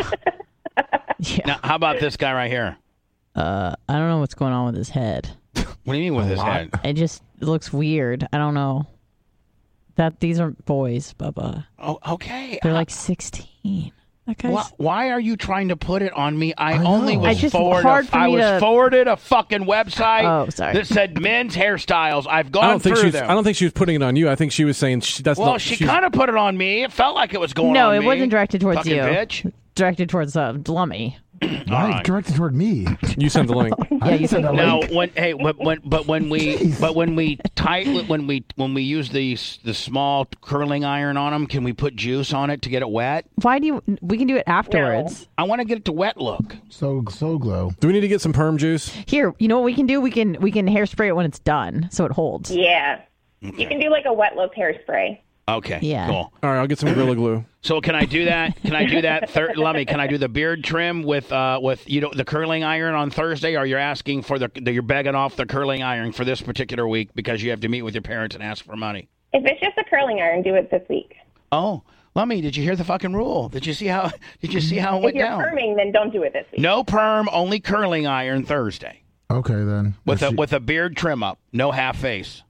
yeah. Now, how about this guy right here? Uh, I don't know what's going on with his head. What do you mean with his head? It just it looks weird. I don't know. That these are boys, Bubba. Oh, okay. They're like sixteen. That guy's. Why, why are you trying to put it on me? I, I only know. was I just- forwarded. hard A, for I me was to- forwarded a fucking website Oh, sorry. that said men's hairstyles. I've gone I don't think through she's. them. I don't think she was putting it on you. I think she was saying she, that's well, not. she she's- kind of put it on me. It felt like it was going No, on it me. wasn't directed towards Fucking you. bitch. Directed towards uh, Lummy. Right, right. directed toward me. You sent the link. I didn't send a Now, link. when hey, but when but when we Jeez. but when we tight when we when we use the the small curling iron on them, can we put juice on it to get it wet? Why do you? We can do it afterwards. I want to get it to wet look. So so glow. Do we need to get some perm juice? Here, you know what we can do? We can we can hairspray it when it's done, so it holds. Yeah. You can do like a wet look hairspray. Okay, Yeah. cool. All right, I'll get some Gorilla Glue. So can I do that? Can I do that? Thir- let me. Can I do the beard trim with uh with you know the curling iron on Thursday? Or you're asking for the, the you're begging off the curling iron for this particular week because you have to meet with your parents and ask for money? If it's just a curling iron, do it this week. Oh, Lummy, did you hear the fucking rule? Did you see how? Did you see how it If went you're down? perming, then don't do it this week. No perm, only curling iron Thursday Okay then. with If a she- with a beard trim up, no half face.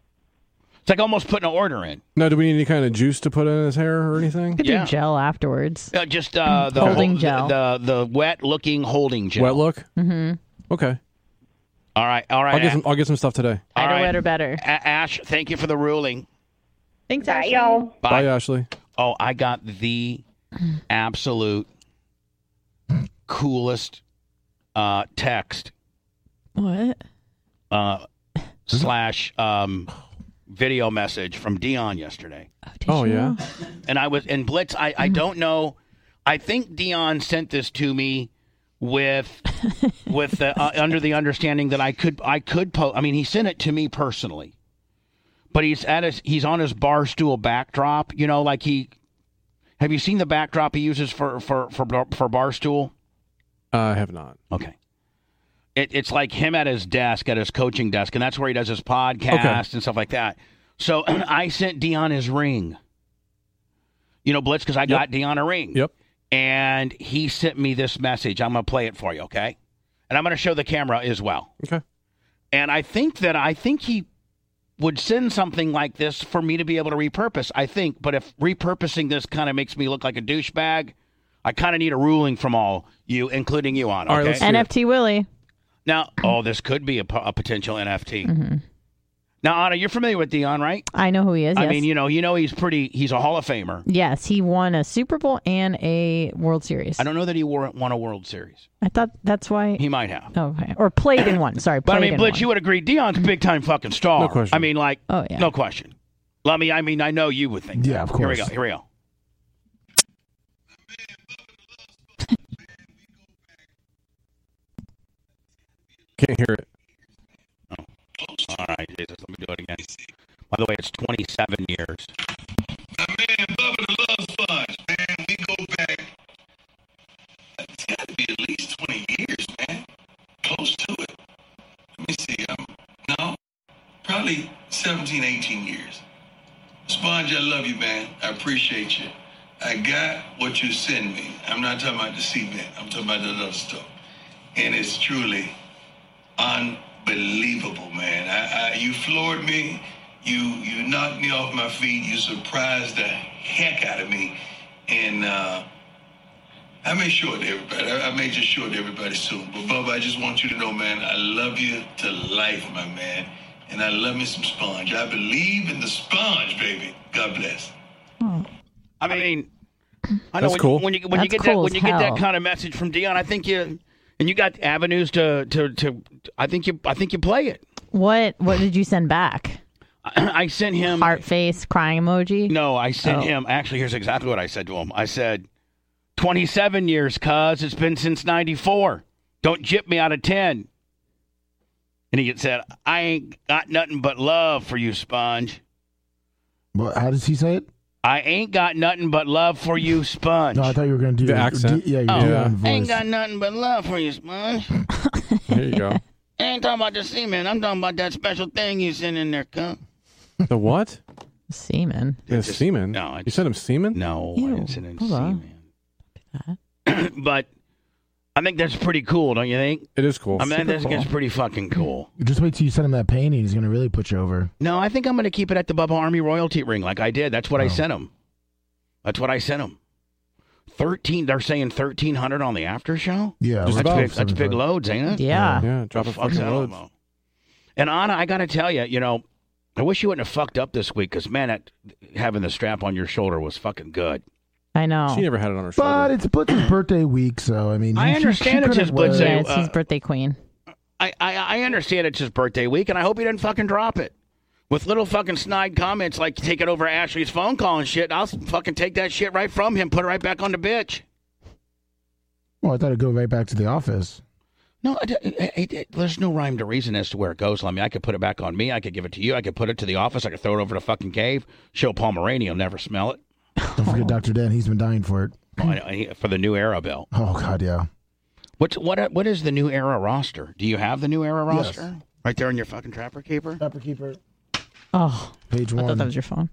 It's like almost putting an order in. No, do we need any kind of juice to put in his hair or anything? Could Yeah. do gel afterwards. Uh, just uh, the Holding the- gel. the, the wet looking holding gel. Wet look. Mm-hmm. Okay, All right, all right. I'll get A- some. I'll get some stuff today. all Lighter, right. wetter, better. A- Ash, thank you for the ruling. Thanks, Bye, Ashley. y'all. Bye. Bye, Ashley. Oh, I got the absolute coolest uh, text What? uh, slash um, video message from Dion yesterday. Oh, did Oh you? yeah. And I was and Blitz. I, I don't know. I think Dion sent this to me with with the, uh, under the understanding that I could I could post. I mean, he sent it to me personally, but he's at his he's on his bar stool backdrop. You know, like he. Have you seen the backdrop he uses for for for for Barstool? Uh, I have not. Okay. It, it's like him at his desk, at his coaching desk, and that's where he does his podcast Okay. and stuff like that. So I sent Dion his ring. You know, Blitz, because I got Dion a ring. Yep. And he sent me this message. I'm going to play it for you, okay? And I'm going to show the camera as well. Okay. And I think that I think he would send something like this for me to be able to repurpose, I think. But if repurposing this kind of makes me look like a douchebag, I kind of need a ruling from all you, including you, on. Okay. All right, let's see N F T Willie. Now, oh, this could be a, po- a potential N F T. Mm-hmm. Now, Anna, you're familiar with Dion, right? I know who he is. I yes. mean, you know, you know, he's pretty. He's a Hall of Famer. Yes, he won a Super Bowl and a World Series. I don't know that he wore, won a World Series. I thought that's why. He might have. Okay, or played in one. Sorry, But I played mean, in Blitz, one. you would agree Dion's a big time fucking star. No question. I mean, like, Oh, yeah. no question. Lummy, I mean, I know you would think. Yeah, that. of Here we course. go. Here we go. Can't hear it. All right, Jesus, let me do it again. By the way, it's twenty-seven years. My man, Bubba the Love Sponge, man, we go back. It's got to be at least twenty years, man. Close to it. Let me see. Um, no, probably seventeen, eighteen years. Sponge, I love you, man. I appreciate you. I got what you send me. I'm not talking about the cement. I'm talking about the other stuff. And it's truly unbelievable, man. I, I, you floored me. You you knocked me off my feet. You surprised the heck out of me. And uh, I made sure to everybody. I, I made you sure to everybody soon. But, Bubba, I just want you to know, man, I love you to life, my man. And I love me some Sponge. I believe in the Sponge, baby. God bless. I mean, I know That's when, cool. when you when you That's get that cool when as you get that hell. kind of message from Dion, I think you and you got avenues to to to. I think you I think you play it. What What did you send back? I sent him. Heart face, crying emoji. No, I sent Oh. him. Actually, here's exactly what I said to him. I said, twenty-seven years, cuz it's been since ninety-four. Don't jip me out of ten. And he said, I ain't got nothing but love for you, Sponge. What, how does he say it? I ain't got nothing but love for you, Sponge. No, I thought you were going to do The accent. D- yeah, you Oh, do yeah. on voice. I ain't got nothing but love for you, Sponge. There you go. I ain't talking about the semen. I'm talking about that special thing you sent in there, cuh. The what? Semen. Yeah, just- semen. no, I you just- sent him semen? No, Ew, I didn't send in hold on. semen. But I think that's pretty cool, don't you think? It is cool. I mean, Super that's, cool. that's pretty fucking cool. Just wait till you send him that painting. He's going to really put you over. No, I think I'm going to keep it at the Bubba Army royalty ring like I did. That's what I Oh. sent him. That's what I sent him. thirteen They're saying thirteen hundred on the after show? Yeah, Just we're That's about big, that's big seven loads, ain't it? Yeah. Yeah, drop a The fuck's fucking that all load. about? And Anna, I got to tell you, you know, I wish you wouldn't have fucked up this week because, man, that, having the strap on your shoulder was fucking good. I know. She never had it on her But shoulder. it's Blitz's birthday week, so I mean, I she- understand she it's his couldn't birthday. wear- yeah, it's his uh, birthday queen. I, I, I understand it's his birthday week, and I hope he didn't fucking drop it. With little fucking snide comments like taking over Ashley's phone call and shit, I'll fucking take that shit right from him, put it right back on the bitch. Well, I thought it'd go right back to the office. No, it, it, it, it- there's no rhyme to reason as to where it goes. I mean, I could put it back on me. I could give it to you. I could put it to the office. I could throw it over to fucking cave. Show Pomeranian. He'll never smell it. Don't forget Doctor Dan. He's been dying for it. Oh, I- I- for the new era bill. Oh, God, yeah. What's what? What is the new era roster? Do you have the new era roster Yes. right there in your fucking Trapper Keeper? Trapper Keeper, Oh, page I thought one. that was your phone.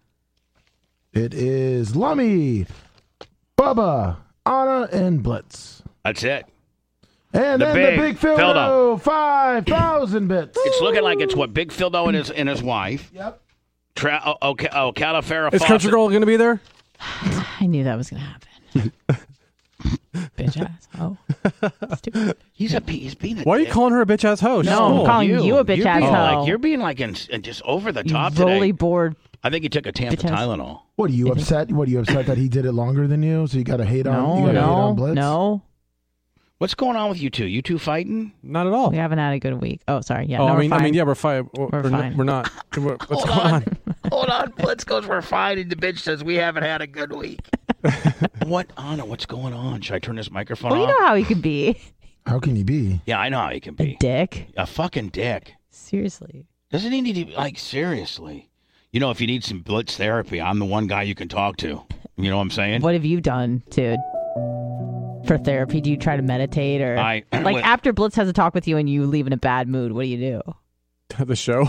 It is Lummy, Bubba, Anna, and Blitz. That's it. And The then big the big Phildo, Phildo. five thousand bits. It's looking like it's what Big Phildo and his and his wife. Yep. Tra- oh, oh, Ca- oh, Califera Is Fawcett. Country Girl going to be there? I knew that was going to happen. Bitch ass. Oh. Stupid. He's a he's being a Why are you dick. calling her a bitch ass hoe? She's No, I'm cool. calling you a bitch you're ass being hoe. Like, you're being like in, in just over the You top roly today. board. I think he took a Tampa Bitch ass. Tylenol. What are you upset? What are you upset that he did it longer than you? So you got to hate on. No, you gotta hate no, on Blitz? no. What's going on with you two? You two fighting? Not at all. We haven't had a good week. Oh, sorry. Yeah, oh, no, I we're mean, I fine. mean, yeah, we're fine. We're, We're we're fine. Not, we're not. We're- What's Hold going on? on. Hold on. Blitz goes, we're fighting. The bitch says we haven't had a good week. What, Anna? What's going on? Should I turn this microphone Well, you off? know how he could be. How can you be? Yeah, I know how he can A be. dick. A fucking dick. Seriously. Doesn't he need to, like, seriously? You know, if you need some Blitz therapy, I'm the one guy you can talk to. You know what I'm saying? What have you done to for therapy? Do you try to meditate or I- like when- after Blitz has a talk with you and you leave in a bad mood? What do you do? The show.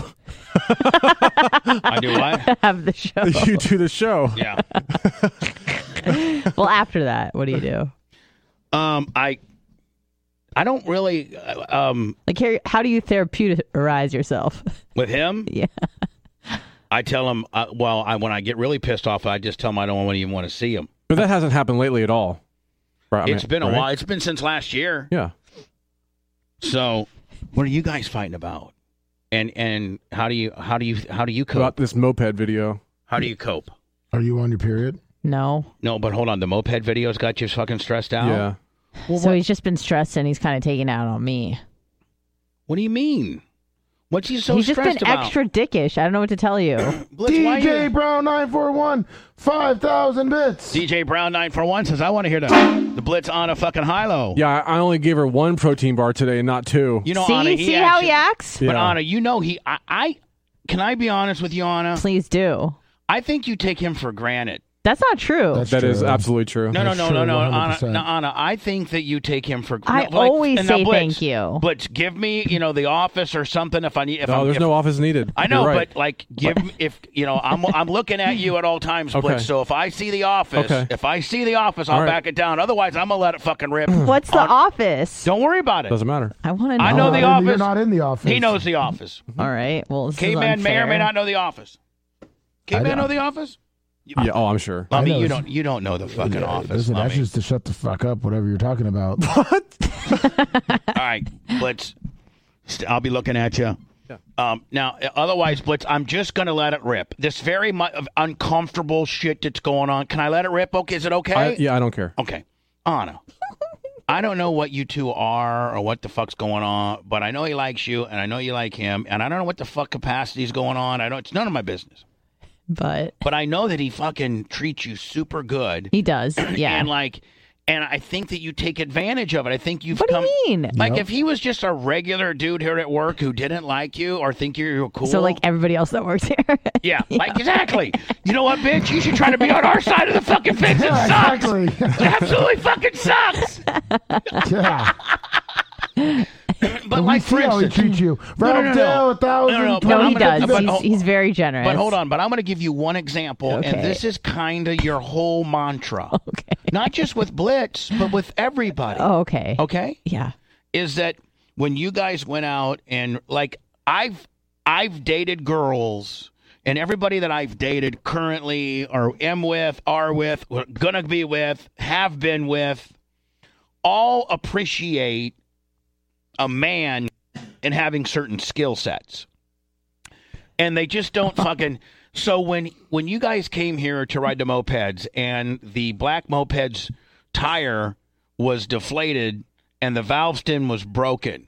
I do what? Have the show. You do the show. Yeah. Well, after that, what do you do? Um, I, I don't really, uh, um, Like, here, how do you therapeutize yourself? with him, Yeah. I tell him, uh, well, I, when I get really pissed off, I just tell him I don't even want to see him. But that hasn't happened lately at all. Right, I mean, It's been a right? while. It's been since last year. Yeah. So, what are you guys fighting about? And and how do you how do you how do you cope? About this moped video. How do you cope? Are you on your period? No. No, but hold on. The moped videos got you fucking stressed out? Yeah. Well, so what, he's just been stressed and he's kind of taking it out on me. what do you mean? What's he so he's just stressed been about? extra dickish. I don't know what to tell you. Blitz, why D J you- Brown nine four one, five thousand bits. D J Brown nine four one says, I want to hear the, the Blitz on a fucking high-low. Yeah, I I only gave her one protein bar today and not two. You know, see, Anna, he see how actually- he acts? But Yeah. Anna, you know he. I, I can I be honest with you, Anna? Please do. I think you take him for granted. That's not true. That's That is true. absolutely true. No, no, That's no, true, no, no, one hundred Anna, percent. no, Anna. I think that you take him for. I no, like- always and now, say Blitz, thank you. Blitz, give me, you know, the office or something if I need. If No, I'm, there's if, no office needed. I know, You're right. but like, give me if you know, I'm I'm looking at you at all times, Blitz. Okay. So if I see the office, Okay. if I see the office, I'll All right. back it down. Otherwise, I'm gonna let it fucking rip. What's the On- office? Don't worry about it. Doesn't matter. I want to know. I know the Oh, office. You're not in the office. He knows the office. All right. Well, this is K-Man may or unfair. may not know the office. K-Man I- know the office? Yeah. Oh, I'm sure. I I mean, know you it's- don't you don't know the fucking Yeah, office. Listen, I that's mean. just to shut the fuck up, whatever you're talking about. All right, Blitz. st- I'll be looking at you. Yeah. Um, now, otherwise, Blitz, I'm just going to let it rip. This very mu- uncomfortable shit that's going on. Can I let it rip? Okay, is it okay? I, yeah, I don't care. Okay. Anna, I don't know what you two are or what the fuck's going on, but I know he likes you, and I know you like him, and I don't know what the fuck capacity's going on. I don't. It's none of my business. But But I know that he fucking treats you super good. he does. Yeah. And like, and I think that you take advantage of it. I think you've what do come. you mean? Like Yep. if he was just a regular dude here at work who didn't like you or think you were cool. So like everybody else that works here. yeah, like exactly. You know what, bitch? You should try to be on our side of the fucking fence. It Yeah, sucks. exactly. It absolutely fucking sucks. Yeah. But we like see for how he instance, treats you. No, no, Ralph no, no. Dale, a thousand. No, no, no, but no, I'm he gonna- does. but- He's, oh, he's very generous. but hold on. But I'm going to give you one example, and Okay. this is kind of your whole mantra. Okay. Not just with Blitz, but with everybody. Oh, okay. Okay. Yeah. Is that when you guys went out and like I've I've dated girls and everybody that I've dated currently or am with, are with, or gonna be with, have been with, all appreciate a man and having certain skill sets. And they just don't fucking so when when you guys came here to ride the mopeds and the black moped's tire was deflated and the valve stem was broken,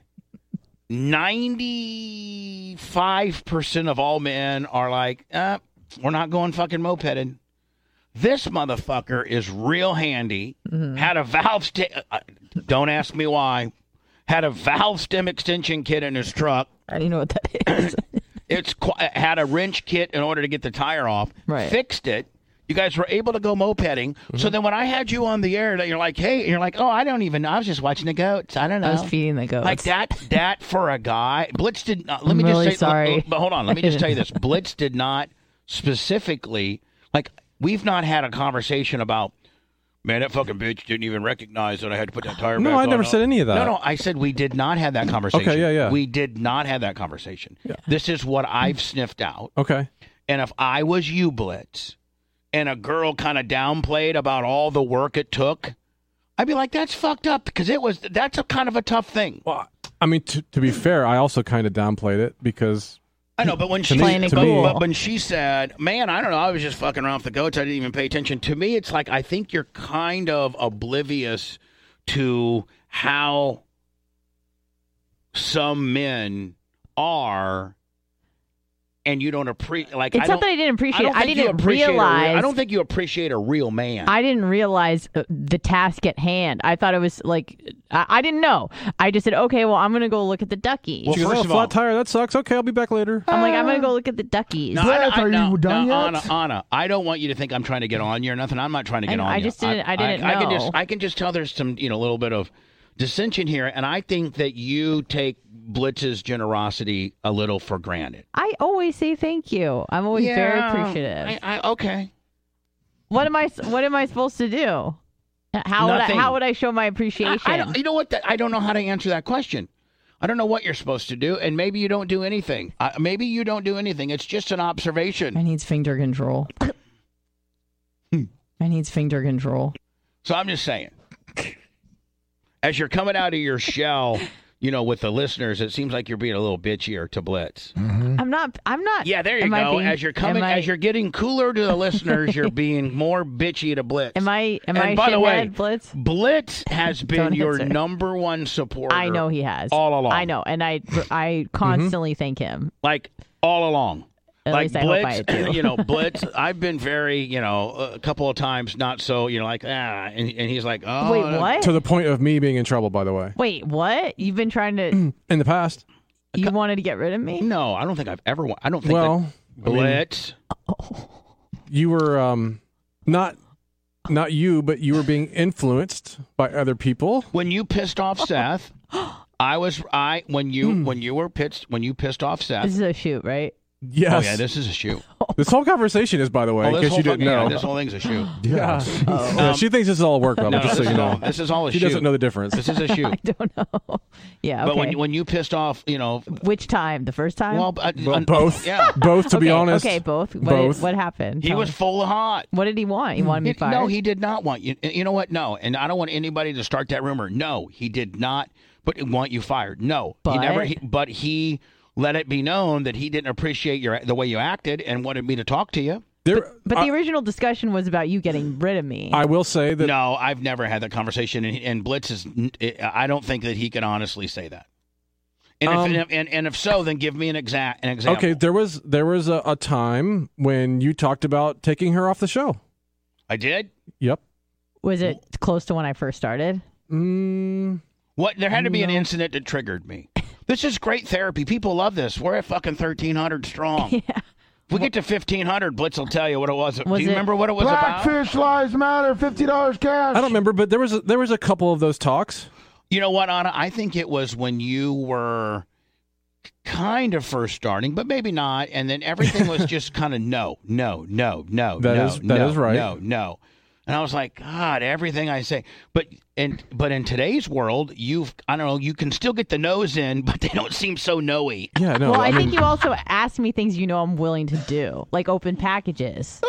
ninety-five percent of all men are like, uh, we're not going fucking mopeding. This motherfucker is real handy. Had a valve stem. Uh, don't ask me why. Had a valve stem extension kit in his truck. I don't even know what that is. It's qu- had a wrench kit in order to get the tire off. Right. Fixed it. You guys were able to go mopeding. Mm-hmm. So then when I had you on the air, that you're like, hey, you're like, oh, I don't even know. I was just watching the goats. I don't know. I was feeding the goats. Like that, that for a guy. Blitz did not. Let I'm me really just say, sorry. But hold on. Let me just tell you this. Blitz did not specifically, like, we've not had a conversation about, man, that fucking bitch didn't even recognize that I had to put that tire No, back I on. never said any of that. No, no, I said we did not have that conversation. Okay, yeah, yeah. We did not have that conversation. This is what I've sniffed out. Okay. And if I was you, Blitz, and a girl kind of downplayed about all the work it took, I'd be like, that's fucked up because it was, that's a kind of a tough thing. Well, I mean, to, to be fair, I also kind of downplayed it because I know, but when she, me- Playing it but, cool. but when she said, man, I don't know, I was just fucking around with the goats, I didn't even pay attention. To me, it's like, I think you're kind of oblivious to how some men are, and you don't appreciate, like, It's I not don't, that I didn't appreciate don't it. I think you didn't appreciate a real- realize. I don't think you appreciate a real man. I didn't realize uh, the task at hand. I thought it was like I, I didn't know. I just said, okay, well, I'm gonna go look at the duckies. Well, she goes, first oh, of flat all- tire, that sucks. Okay, I'll be back later. I'm like, I'm gonna go look at the duckies. No, Brett, I, I, are no, you done no, yet? Anna, Anna, I don't want you to think I'm trying to get on you or nothing. I'm not trying to get I- on I you. just didn't- I didn't I, can know. just, I can just tell there's some, you know, little bit of dissension here, and I think that you take Blitz's generosity a little for granted. I always say thank you. I'm always very appreciative. I, I, okay. what am I? What am I supposed to do? How would I, Nothing. how would I show my I, appreciation? I don't, you know what? I don't know how to answer that question. I don't know what you're supposed to do, and maybe you don't do anything. Uh, maybe you don't do anything. It's just an observation. I needs finger control. I needs finger control. So I'm just saying. as you're coming out of your shell, you know, with the listeners, it seems like you're being a little bitchier to Blitz. Mm-hmm. I'm not. I'm not. Yeah, there you am I go. being- as you're coming, am I- as you're getting cooler to the listeners, you're being more bitchy to Blitz. Am I? Am And I? by the shithead, way, Blitz? Blitz has been Don't your answer. number one supporter. I know he has all along. I know, and I I constantly thank him. like all along. At like least I Blitz, hope I do. you know, Blitz. I've been very, you know, a couple of times not so, you know, like ah, and, and he's like, oh, Wait, uh, what? To the point of me being in trouble, by the way. Wait, what? You've been trying to? In the past. You wanted to get rid of me? No, I don't think I've ever. wa- I don't think Well, that I mean, Blitz. you were um, not not you, but you were being influenced by other people. When you pissed off Seth, I was I when you Hmm. when you were pissed when you pissed off Seth. This is a shoot, right? Yes. Oh yeah, this is a shoot. This whole conversation is, by the way, Oh, in this case whole you didn't fucking- yeah, know. this whole thing's a shoot. Yeah. Yeah, she thinks this is all work, Bubba, No, just so this you is know. all- this is all a She shoot. doesn't know the difference. This is a shoot. I don't know. Yeah. But Okay. when when you pissed off, you know, Which time? The first time? well, uh, Well, uh, both. Yeah, Both, to be Okay, honest. Okay, both. What, Both. what happened? he Tell was me. full of hot. What did he want? He wanted me He- fired. no, he did not want you. You know what? No, and I don't want anybody to start that rumor. No, he did not. But want you fired? No, he But- never. He, but he let it be known that he didn't appreciate your the way you acted and wanted me to talk to you. There, But I, the original discussion was about you getting rid of me. I will say that No, I've never had that conversation, and, and Blitz is. I don't think that he can honestly say that. And Um, if and, and if so, then give me an exact an example. okay, there was there was a, a time when you talked about taking her off the show. I did. Yep. was it close to when I first started? Mm, What? There had to be an No. incident that triggered me. This is great therapy. People love this. We're at fucking thirteen hundred strong. Yeah. If we get to fifteen hundred, Blitz will tell you what it was. Was Do you it- remember what it was about? Blackfish Lives Matter, fifty dollars cash. I don't remember, but there was a, there was a couple of those talks. You know what, Anna? I think it was when you were kind of first starting, but maybe not. And then everything was just kind of no, no, no, no, That no, is- that no, is right. no, no. And I was like, God, everything I say. But and but in today's world, you've I don't know, you can still get the no's in, but they don't seem so no-y. Yeah, no. Well, I, I mean, think you also asked me things you know I'm willing to do, like open packages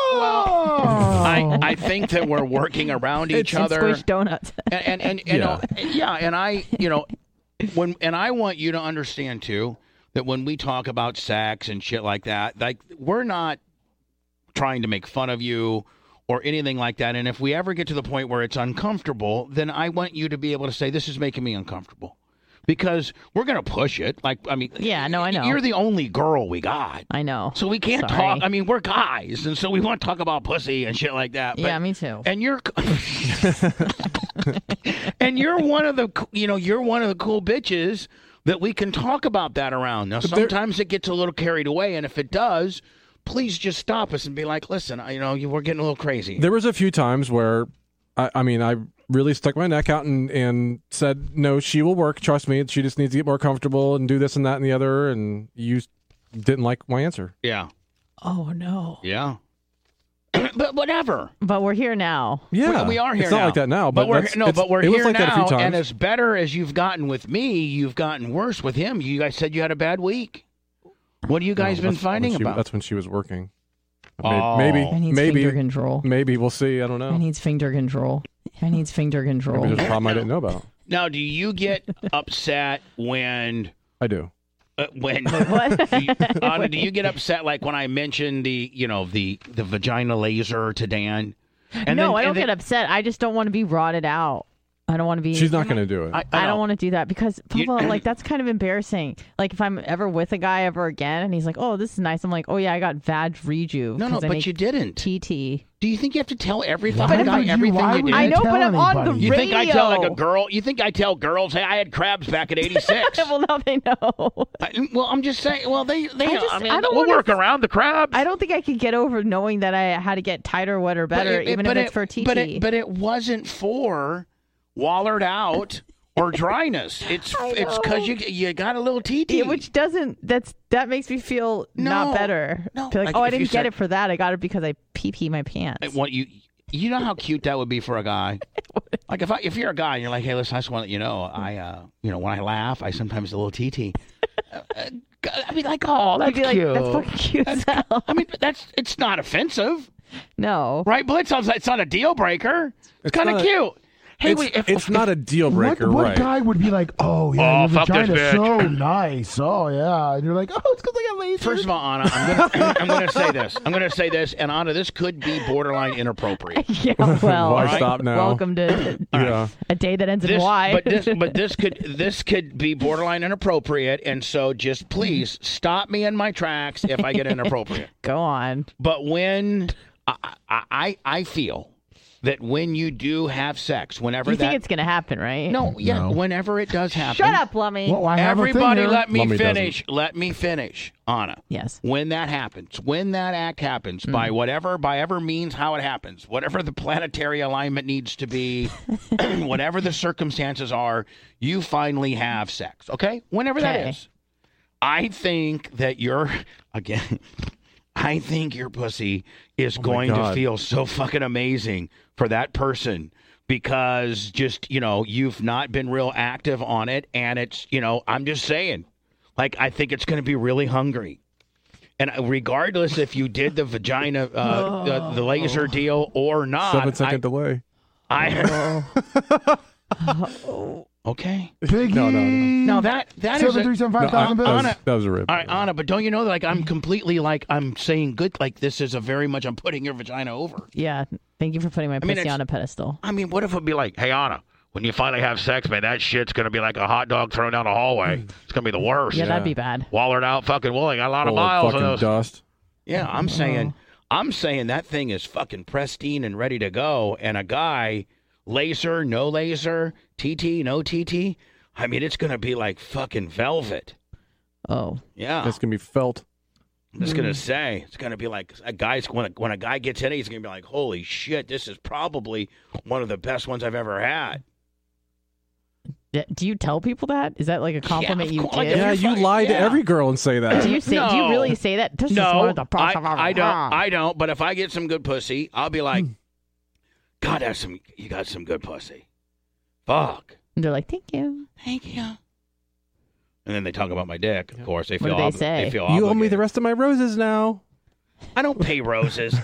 I, I think that we're working around each and other. squish donuts. and and, and you know, yeah, and I, you know, when and I want you to understand too that when we talk about sex and shit like that, like we're not trying to make fun of you or anything like that. And if we ever get to the point where it's uncomfortable, then I want you to be able to say, "This is making me uncomfortable," because we're gonna push it. Like, I mean, Yeah, no, I know. You're the only girl we got. I know. So we can't Sorry. talk. I mean, we're guys, and so we want to talk about pussy and shit like that. But, Yeah, me too. And you're, and you're one of the, co- you know, you're one of the cool bitches that we can talk about that around. Now, there- sometimes it gets a little carried away, and if it does, please just stop us and be like, listen, I- you know, you we're getting a little crazy. there was a few times where, I, I mean, I really stuck my neck out and, and said, no, she will work. Trust me. She just needs to get more comfortable and do this and that and the other. And you didn't like my answer. Yeah, Oh no. yeah. But whatever. Oh, But we're here now. Yeah. we, we are here It's not now. like that now, but, we're that's- no, it's- but we're it was here like that a few now. times. And as better as you've gotten with me, you've gotten worse with him. You guys said you had a bad week. What have you guys No, been that's when fighting she- about? That's when she was working. Oh. Maybe, I needs maybe, finger control. maybe we'll see. I don't I know. needs finger control. I needs finger control. Maybe there's a problem I didn't know about. Now, do you get upset when I do. uh, when What? do you, Anna, do you get upset like when I mentioned the you know the the vagina laser to Dan? And no, then- I don't and then- get upset. I just don't want to be rotted out. I don't want to be. She's not going to do it. I, I don't want to do that because You- Papa, like that's kind of embarrassing. Like if I'm ever with a guy ever again and he's like, "Oh, this is nice," I'm like, "Oh yeah, I got vag reju." No, no, 'cause I but make you didn't. T T. Do you think you have to tell every Why fucking would guy you- everything why you would did? I know, tell but I'm on the anybody? You think I tell like a radio. girl? You think I tell girls, "Hey, I had crabs back at eighty-six"? well, now they know. I, well, I'm just saying. Well, they they. I just- I mean, I don't we'll wanna- work around the crabs. I don't think I could get over knowing that I had to get tighter, wetter, But better, it- even but if it- it's for T T. But it, but it wasn't for wallered out or dryness. It's I it's know. because you you got a little T T. Yeah, which doesn't that's that makes me feel No, not better. no. Be like, Like, oh, I if you didn't get said- it for that. I got it because I pee pee my I pants. want you. You know how cute that would be for a guy. Like if I, if you're a guy and you're like, hey, listen, I just want to let you know, I uh, you know, when I laugh, I sometimes do a little T T. uh, uh, I'd be like, oh, that's I'd be like, cute. that's fucking cute as hell. I mean, that's it's not offensive, No. right? Blitz, it's not a deal breaker. It's, It's kind of not- cute. Hey, it's, wait, if, it's if, not a deal What, breaker, what right? guy would be like, oh, yeah, Oh, your fuck this vagina's bitch. so nice. Oh, yeah. And you're like, oh, it's because I got laser. First of all, Anna, I'm gonna, I'm gonna say this. I'm gonna say this, and Anna, this could be borderline inappropriate. Yeah, well, Why right. stop now? welcome to Yeah. a day that ends in This, Y. but this, but this could, this could be borderline inappropriate, and so just please stop me in my tracks if I get inappropriate. Go on. But when I, I, I feel that when you do have sex, whenever You that, think it's going to happen, right? no, yeah, No. whenever it does happen. Shut up, Lummy. Well, I have a thing Everybody, here. let me Lummy doesn't. finish. Let me finish, Anna. Yes. When that happens, when that act happens, by whatever, by ever means, how it happens, whatever the planetary alignment needs to be, whatever the circumstances are, you finally have sex. Okay, whenever that Okay. is. I think that you're again. I think your pussy is my going to God. feel so fucking amazing for that person because just, you know, you've not been real active on it. And it's, you know, I'm just saying, like, I think it's going to be really hungry. And regardless if you did the vagina, uh, the, the laser deal or not, Seven second delay. I, I okay. Piggy. No, no, no. No, that, that is seven a, three seven five No, I- thousand that, bits. was, Anna- that was a rib. all right, Anna, but don't you know that, like, I'm completely, like, I'm saying good, like, this is a very much, I'm putting your vagina over. Yeah. Thank you for putting my mean, pussy it's- on a pedestal. I mean, what if it'd be like, hey, Anna, when you finally have sex, man, that shit's going to be like a hot dog thrown down a hallway. It's going to be the worst. Yeah, that'd be bad. Wallered out fucking willing. A lot of Full of miles of fucking those. dust. Yeah, I'm saying, I'm saying that thing is fucking pristine and ready to go. And a guy, laser, no laser, T T, no T T. I mean, it's going to be like fucking velvet. Oh. Yeah. It's gonna be felt. I'm just going to say, it's going to be like a guy's, when a, when a guy gets in it, he's going to be like, holy shit, this is probably one of the best ones I've ever had. D- Do you tell people that? Is that like a compliment of you course, like, give? if Yeah, you're you fucking- lie to yeah. every girl and say that. Do you say? Do you No. really say that? This is one No, of the I, best I've I ever don't. had. I don't. But if I get some good pussy, I'll be like, God, that's some. You got some good pussy. Fuck. And they're like, thank you. Thank you. And then they talk about my dick. Of course, they What feel. do they obli- say? They feel You owe me obligated. the rest of my roses now. I don't pay roses.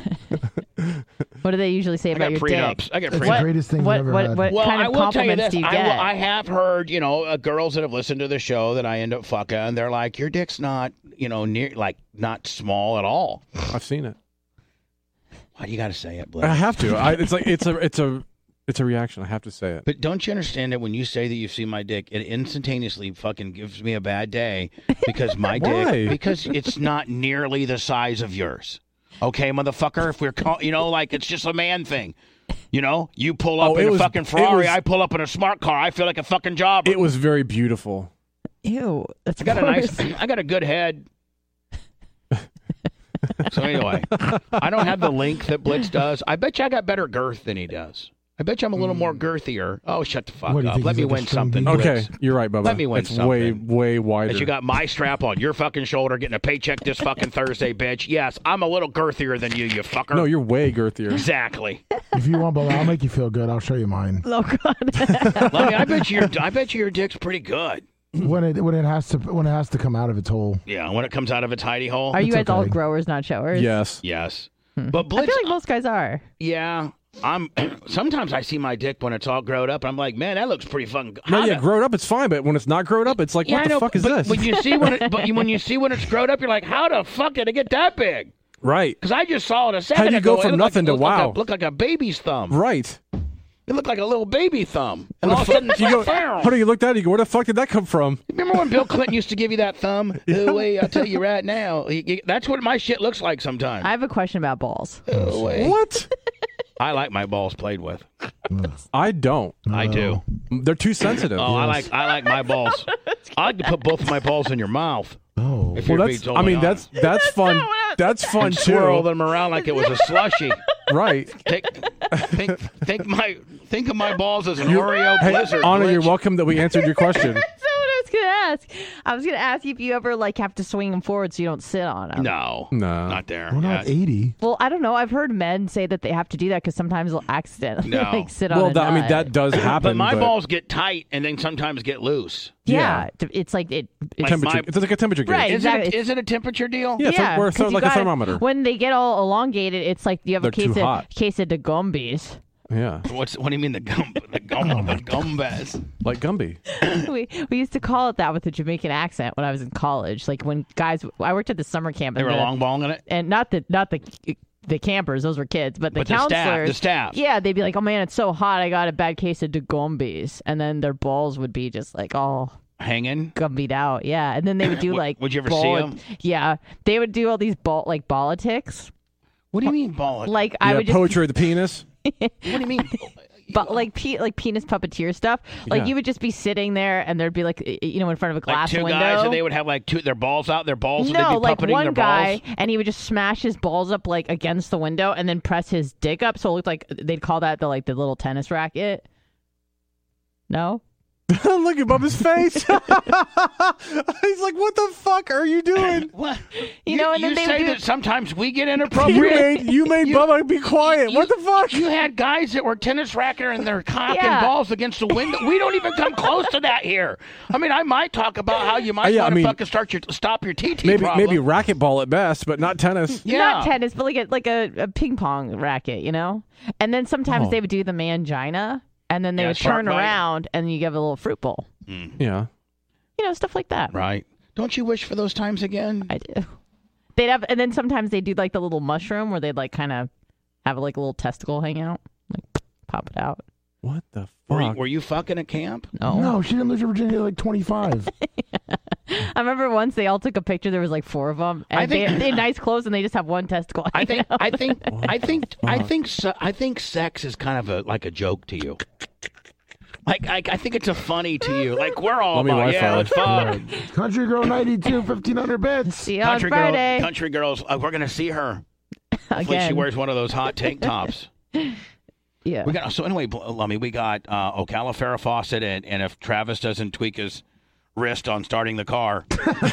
What do they usually say I about got your dick? prenups. I got That's the prenups. greatest thing what, you've ever what, had. what Well, kind I of will tell you compliments this. do you I, get? will, I have heard, you know, uh, girls that have listened to the show that I end up fucking. And they're like, your dick's not, you know, near like not small at all. I've seen it. Why do you got to say it, I Blake? have to. I, it's like it's a it's a it's a reaction. I have to say it. But don't you understand that when you say that you've seen my dick, it instantaneously fucking gives me a bad day because my Why? dick, because it's not nearly the size of yours. Okay, motherfucker? If we're, call, you know, like it's just a man thing. You know, you pull up Oh, in it a was- fucking it Ferrari, was- I pull up in a smart car, I feel like a fucking jobber. It was very beautiful. Ew. That's I got a nice, gross. I got a good head. So anyway, I don't have the length that Blitz does. I bet you I got better girth than he does. I bet you I'm a little more girthier. Oh, shut the fuck What do you up. think, Let he's me like a win string something. bean? Okay, Blitz. you're right, Bubba. Let me win it's way something. way wider. As you got my strap on your fucking shoulder, getting a paycheck this fucking Thursday, bitch. Yes, I'm a little girthier than you, you fucker. no, you're way girthier. Exactly. If you want, Bubba, I'll make you feel good. I'll show you mine. Oh God. Let me, I bet you your I bet you your dick's pretty good. When it when it has to when it has to come out of its hole. Yeah, when it comes out of its hidey hole. Are you guys It's all okay. growers, not showers? Yes. Yes. But I Blitz, feel like most guys are. yeah, I'm. Sometimes I see my dick when it's all grown up. I'm like, man, that looks pretty fucking. good. No, How yeah, the- grown up it's fine, but when it's not grown up, it's like, Yeah, what I the know, fuck is but this? when you see when it, but when you see when it's grown up, you're like, how the fuck did it get that big? right, Because I just saw it a second How do you ago. go from It looked nothing like, to it looked like wow? a, looked like a baby's thumb. right. It looked like a little baby thumb, and all of a sudden, it's You like, go, "Bow." how do you look at it? You go, where the fuck did that come from? Remember when Bill Clinton used to give you that thumb? Oh, wait, I'll tell you right now. You- you- That's what my shit looks like sometimes. I have a question about balls. Oh, wait. What? I like my balls played with. I don't. I do. They're too sensitive. Oh, I like I like my balls. I like to put both of my balls in your mouth. Oh. If well, you're that's. being I mean, totally that's that's fun. That's fun honest. swirl too. them around like it was a slushy. Right. Think, think, think my think of my balls as an Oreo Hey, blizzard. Anna, you're glitch. welcome that we answered your question. That's what I was gonna ask. I was gonna ask you if you ever like have to swing them forward so you don't sit on them. No, No. not there. We're not Yeah. eighty. Well, I don't know. I've heard men say that they have to do that because sometimes they'll accidentally No. like sit on. Well, a that, I mean, nut. that does happen. But my balls get tight and then sometimes get loose. Yeah, it's like it. It's, Like temperature. my- It's like a temperature gauge. Right. Is Exactly. it, is it a temperature deal? Yeah, it's like, we're 'cause you like a gotta- thermometer. When they get all elongated, it's like you have They're a case too of hot. case of Dagombies. Yeah, What's what do you mean the gum the gum Oh, the gumbas? like Gumby. we we used to call it that with a Jamaican accent when I was in college. Like when guys, I worked at the summer camp. They and were the, long balling it. and not the not the the campers; those were kids. But the But the staff, counselors, the staff. yeah, they'd be like, "Oh man, it's so hot. I got a bad case of Dagombies," and then their balls would be just like all Hanging. gumbied out. Yeah, and then they would do Would- like. would you ever ball- see 'em? Yeah, they would do all these ball like politics. What do you mean ball? Like I yeah, would just poetry of the penis. What do you mean? but like pe- like penis puppeteer stuff. Like Yeah. you would just be sitting there, and there'd be like y- you know in front of a glass like two window. guys, and they would have like two their balls out, their balls. and they'd No, be like puppeting one their guy, balls. and he would just smash his balls up like against the window, and then press his dick up, so it looked like they'd call that the like the little tennis racket. No, Look at Bubba's face. He's like, "What the fuck are you doing?" What? You know, and you then they say would do- that sometimes we get You inappropriate. made you made Bubba be quiet. what the fuck? You had guys that were tennis racketing their cock Yeah. and balls against the window. We don't even come close to that here. I mean, I might talk about how you might Uh, yeah, want I to mean, fucking start your stop your T T maybe problem. maybe racquetball at best, but not tennis. Yeah. not tennis, but like a like a, a ping pong racket, you know. And then sometimes Oh. they would do the mangina, and then they Yeah, would shark turn bite. around, and you give a little fruit bowl, Yeah. you know, stuff like that. Right? Don't you wish for those times again? I do. They'd have, and then sometimes they do like the little mushroom where they'd like kind of have like a little testicle hang out, like pop it out. What the Were you, fuck? were you fucking at camp? No. No, she didn't lose her virginity at like twenty-five. I remember once they all took a picture. There was like four of them, and I think- they, they had nice clothes, and they just have one testicle. I think, hanging out. I think, I think, I fuck? think, se- I think sex is kind of a like a joke to you. Like, I, I think it's a funny to you. Like, we're all Let me about, yeah, Wi-Fi. let's fuck. Country Girl ninety-two, fifteen hundred bits. See you on Country Friday girl, country girls. Uh, we're gonna see her. Hopefully, again. she wears one of those hot tank tops. yeah. We got so anyway, Bl- Lummy. We got uh, Ocala Farrah Fawcett, and, and if Travis doesn't tweak his wrist on starting the car,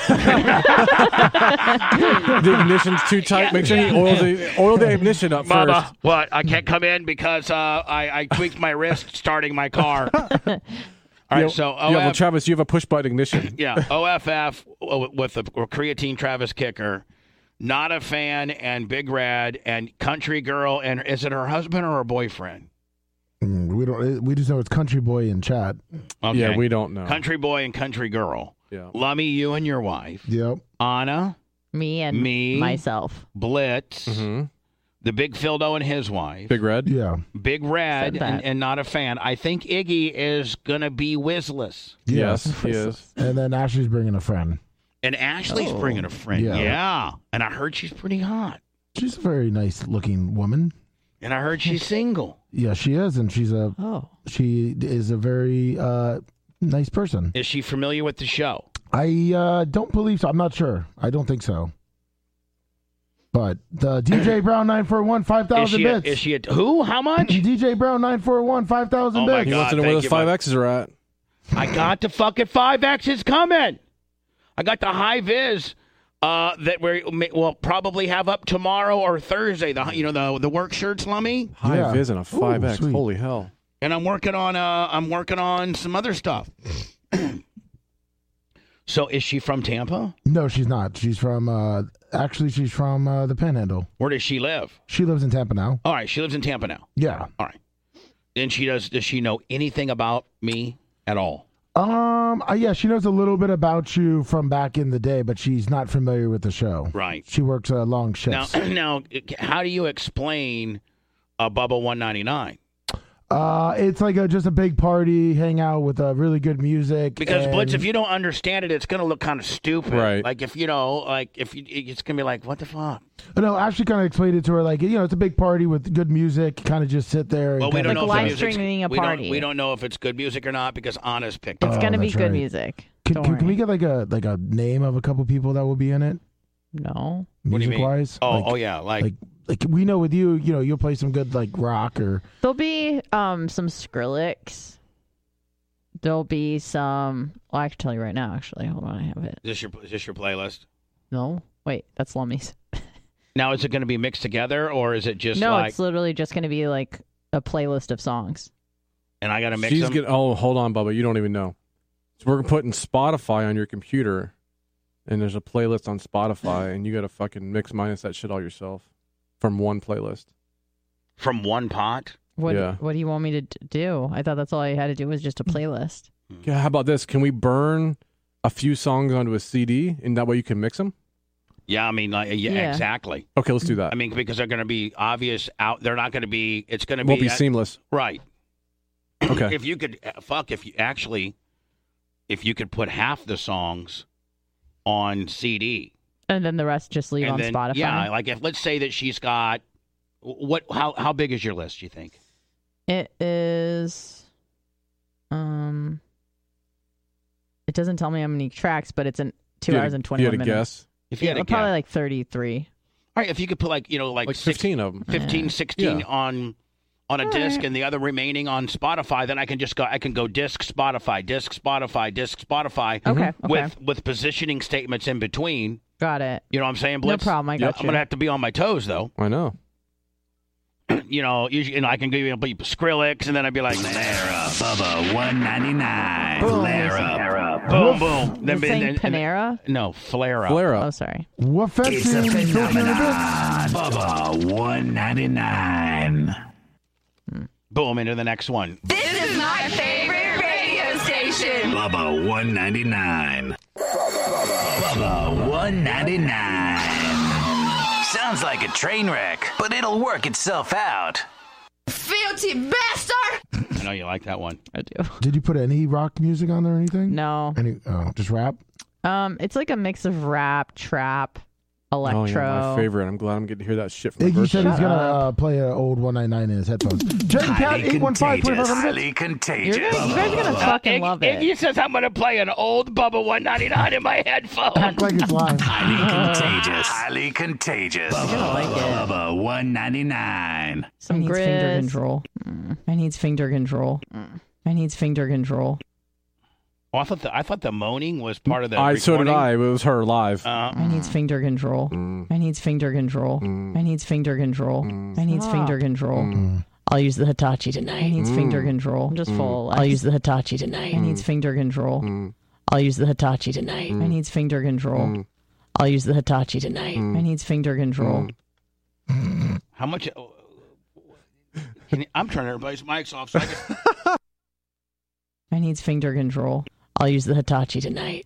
The ignition's too tight. Make sure he oils the oil the ignition up Bubba, first. what? I can't come in because uh, I, I tweaked my wrist starting my car. All right, Yeah, so yeah, well, O F, Travis, you have a push button ignition. yeah, O F F with the creatine Travis kicker. Not a fan, and Big Red, and Country Girl, and is it her husband or her boyfriend? Mm, we don't. We just know it's Country Boy in chat. Okay. Yeah, we don't know. Country Boy and Country Girl. Yeah. Lummy, you and your wife. Yep. Anna, Me and Me. myself. Blitz, hmm the Big Phildo and his wife, Big Red. Yeah. Big Red, Said that. and, and not a fan. I think Iggy is gonna be Wizless, Yes, he is. And then Ashley's bringing a friend. and Ashley's Oh. bringing a friend. Yeah. Yeah, and I heard she's pretty hot, She's a very nice looking woman. and I heard she's single. Yeah, she is, and she's a Oh. she is a very uh, nice person. Is she familiar with the show? I uh, don't believe so. I'm not sure. I don't think so. But the D J Brown nine four one five Is thousand she? A, bits. is she? A, who? How much? D J Brown nine four one five thousand Oh my bits. He God, wants to know where thank those you, five bud. X's are at. I got the fucking five X's coming. I got the high vis uh, that we will probably have up tomorrow or Thursday. The you know the the work shirts, Lummy, High Yeah. vis and a five X. Ooh, sweet. Holy hell. and I'm working on uh I'm working on some other stuff. So is she from Tampa? No, she's not. She's from. Uh, actually, she's from uh, the Panhandle. Where does she live? She lives in Tampa now. All right, she lives in Tampa now. Yeah. All right. And she does. Does she know anything about me at all? Um. Uh, yeah, she knows a little bit about you from back in the day, but she's not familiar with the show. Right. She works uh, long Now, shifts. now, how do you explain uh, Bubba one ninety-nine? Uh, it's like a, just a big party, hang out with uh, really good music. Because and- Blitz, if you don't understand it, it's going to look kind of stupid. Right. Like if you know, like if you, it's going to be like, what the fuck? No, Ashley kind of explained it to her like, you know, it's a big party with good music. Kind of just sit there. And Well, we kinda- don't know Like if live the music's- streaming a we don't- party. We don't know if it's good music or not because Anna's picked it. It's Oh, gonna be that's good right. music. Can, Don't can, can we worry. get like a like a name of a couple people that will be in it, No. What do you music mean? wise? Oh, like, oh yeah, like, like like we know with you, you know, you'll play some good like rock or There'll be um some Skrillex. There'll be some. Well, I can tell you right now. Actually, hold on, I have it. is this your is this your playlist? No, wait, that's Lummy's. Now, is it going to be mixed together or is it just No, like? it's literally just going to be like a playlist of songs. And I got to mix She's them. get, oh, hold on, Bubba. You don't even know. So we're putting Spotify on your computer, and there's a playlist on Spotify, and you got to fucking mix minus that shit all yourself from one playlist. From one pot? What Yeah. What do you want me to d- do? I thought that's all I had to do was just a playlist. Yeah, how about this? Can we burn a few songs onto a C D, and that way you can mix them? Yeah, I mean, like, yeah, Yeah. exactly. Okay, let's do that. I mean, because they're going to be obvious out. They're not going to be. It's going to it be, won't be uh, seamless. right. Okay. If you could, uh, fuck, if you actually, if you could put half the songs on C D, And then the rest just leave and on then Spotify. yeah, like if let's say that she's got what? How how big is your list? You think? It is. Um. It doesn't tell me how many tracks, but it's in two If you had hours a- and if twenty you one had a minutes. guess, If you had Yeah, a probably guess. like thirty three. All right, if you could put like you know like, like six- fifteen of them. fifteen, Yeah. sixteen Yeah. on on a All disc right. and the other remaining on Spotify, then I can just go I can go disc Spotify, disc Spotify, disc Spotify Okay, okay. with with positioning statements in between. Got it. You know what I'm saying, No Blitz? problem. I Yep. got I'm you. gonna have to be on my toes though. I know. You know, usually, and I can give you be Skrillex, and then I'd be like, Panera, Bubba, one ninety-nine. Boom. Flare up. boom, boom. You're saying and- and- Panera? no, flare up. Flare Oh, up. sorry. What It's a fetching? phenomenon. Bubba, one ninety-nine. Boom into the next one. This is my favorite radio station. Bubba, one ninety-nine. Bubba, one ninety-nine. Sounds like a train wreck, but it'll work itself out. Filthy bastard! I know you like that one. I do. Did you put any rock music on there or anything? No. Any? Oh, just rap. Um, it's like a mix of rap, trap, electro. Oh, yeah, my favorite. I'm glad I'm getting to hear that shit from the Iggy first said time. he's gonna uh, play an old one ninety-nine in his headphones. Jen Cat Highly eight one five contagious. twenty-five hundred. Highly You're contagious. gonna, you guys are gonna fucking Iggy, love it. Iggy says I'm going to play an old Bubba one ninety-nine in my headphones. Act like it's live. Highly contagious. Highly contagious. You're gonna like it. Bubba, one ninety-nine. Some needs Grits. finger control. Mm. I needs finger control. Mm. I needs finger control. Oh, I thought the I thought the moaning was part of the. I so did recording. I. It was her live. Uh, I needs finger control. Mm. I needs finger control. Mm. I needs finger control. Mm. I needs Stop. finger control. Mm. I'll use the Hitachi tonight. I needs Mm. finger control. I'm just Mm. full. of I'll use the Hitachi tonight. I needs finger control. Mm. I'll use the Hitachi tonight. I Mm. needs finger control. Mm. I'll use the Hitachi tonight. Mm. I needs finger control. Mm. how much? oh, Can you, I'm turning everybody's mics off so I can. I needs finger control. I'll use the Hitachi tonight.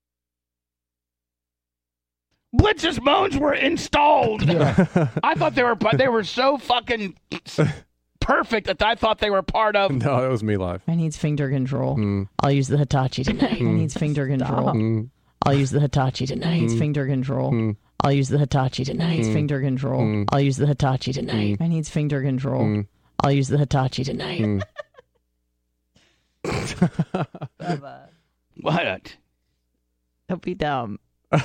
Blitz's moans were installed. Yeah. I thought they were they were so fucking perfect that I thought they were part of. No, that was me live. I needs finger control. Mm. I'll use the Hitachi tonight. I Mm. needs finger control. Mm. I'll use the Hitachi tonight. I needs Mm. finger control. Mm. I'll use the Hitachi tonight. I needs Mm. finger control. Mm. I'll use the Hitachi tonight. Mm. I needs finger control. Mm. I'll use the Hitachi tonight. Mm. Bubba. What? Don't be dumb.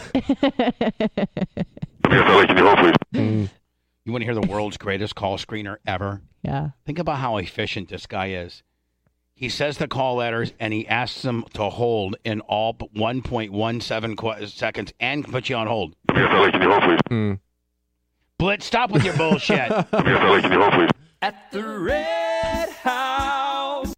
Mm. You want to hear the world's greatest call screener ever? Yeah. Think about how efficient this guy is. He says the call letters and he asks them to hold in all but one point one seven qu- seconds and puts you on hold. Mm. Blitz, stop with your bullshit. At the Red House.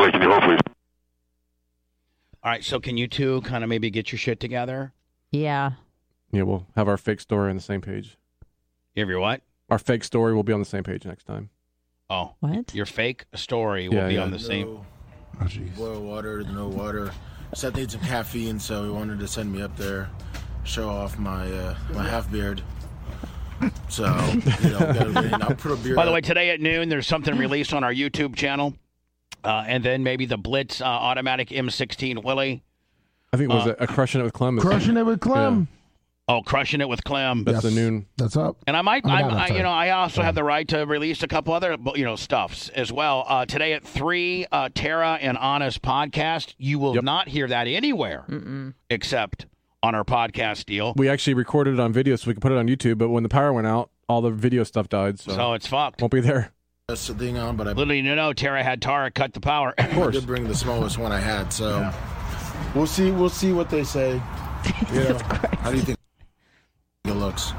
All right, so can you two kind of maybe get your shit together? Yeah. Yeah, we'll have our fake story on the same page. You have your what? Our fake story will be on the same page next time. Oh, What? your fake story will Yeah, be yeah. on the same. Oh, jeez. Boil water, no water. Seth needs some caffeine, so he wanted to send me up there, show off my uh, my half beard. So, you know, gotta, and I'll put a beard. By the up. way, today at noon, there's something released on our YouTube channel. Uh, and then maybe the Blitz uh, automatic M sixteen Willie. I think it was Uh, a, a crushing it with Clem. Crushing it with Clem. Oh, crushing it with Clem. That's the Yes. noon. That's up. And I might, I'm I, down, I'm I, sorry. you know, I also have the right to release a couple other, you know, stuffs as well. Uh, today at three, uh, Tara and Anna's podcast. You will Yep. not hear that anywhere Mm-mm. except on our podcast deal. We actually recorded it on video so we could put it on YouTube, but when the power went out, all the video stuff died, so, So it's fucked. won't be there. That's the thing on, but I Little you know, Tara had Tara cut the power. Of course. did bring the smallest one I had. So we'll see. We'll see what they say. You know, how do you think it looks?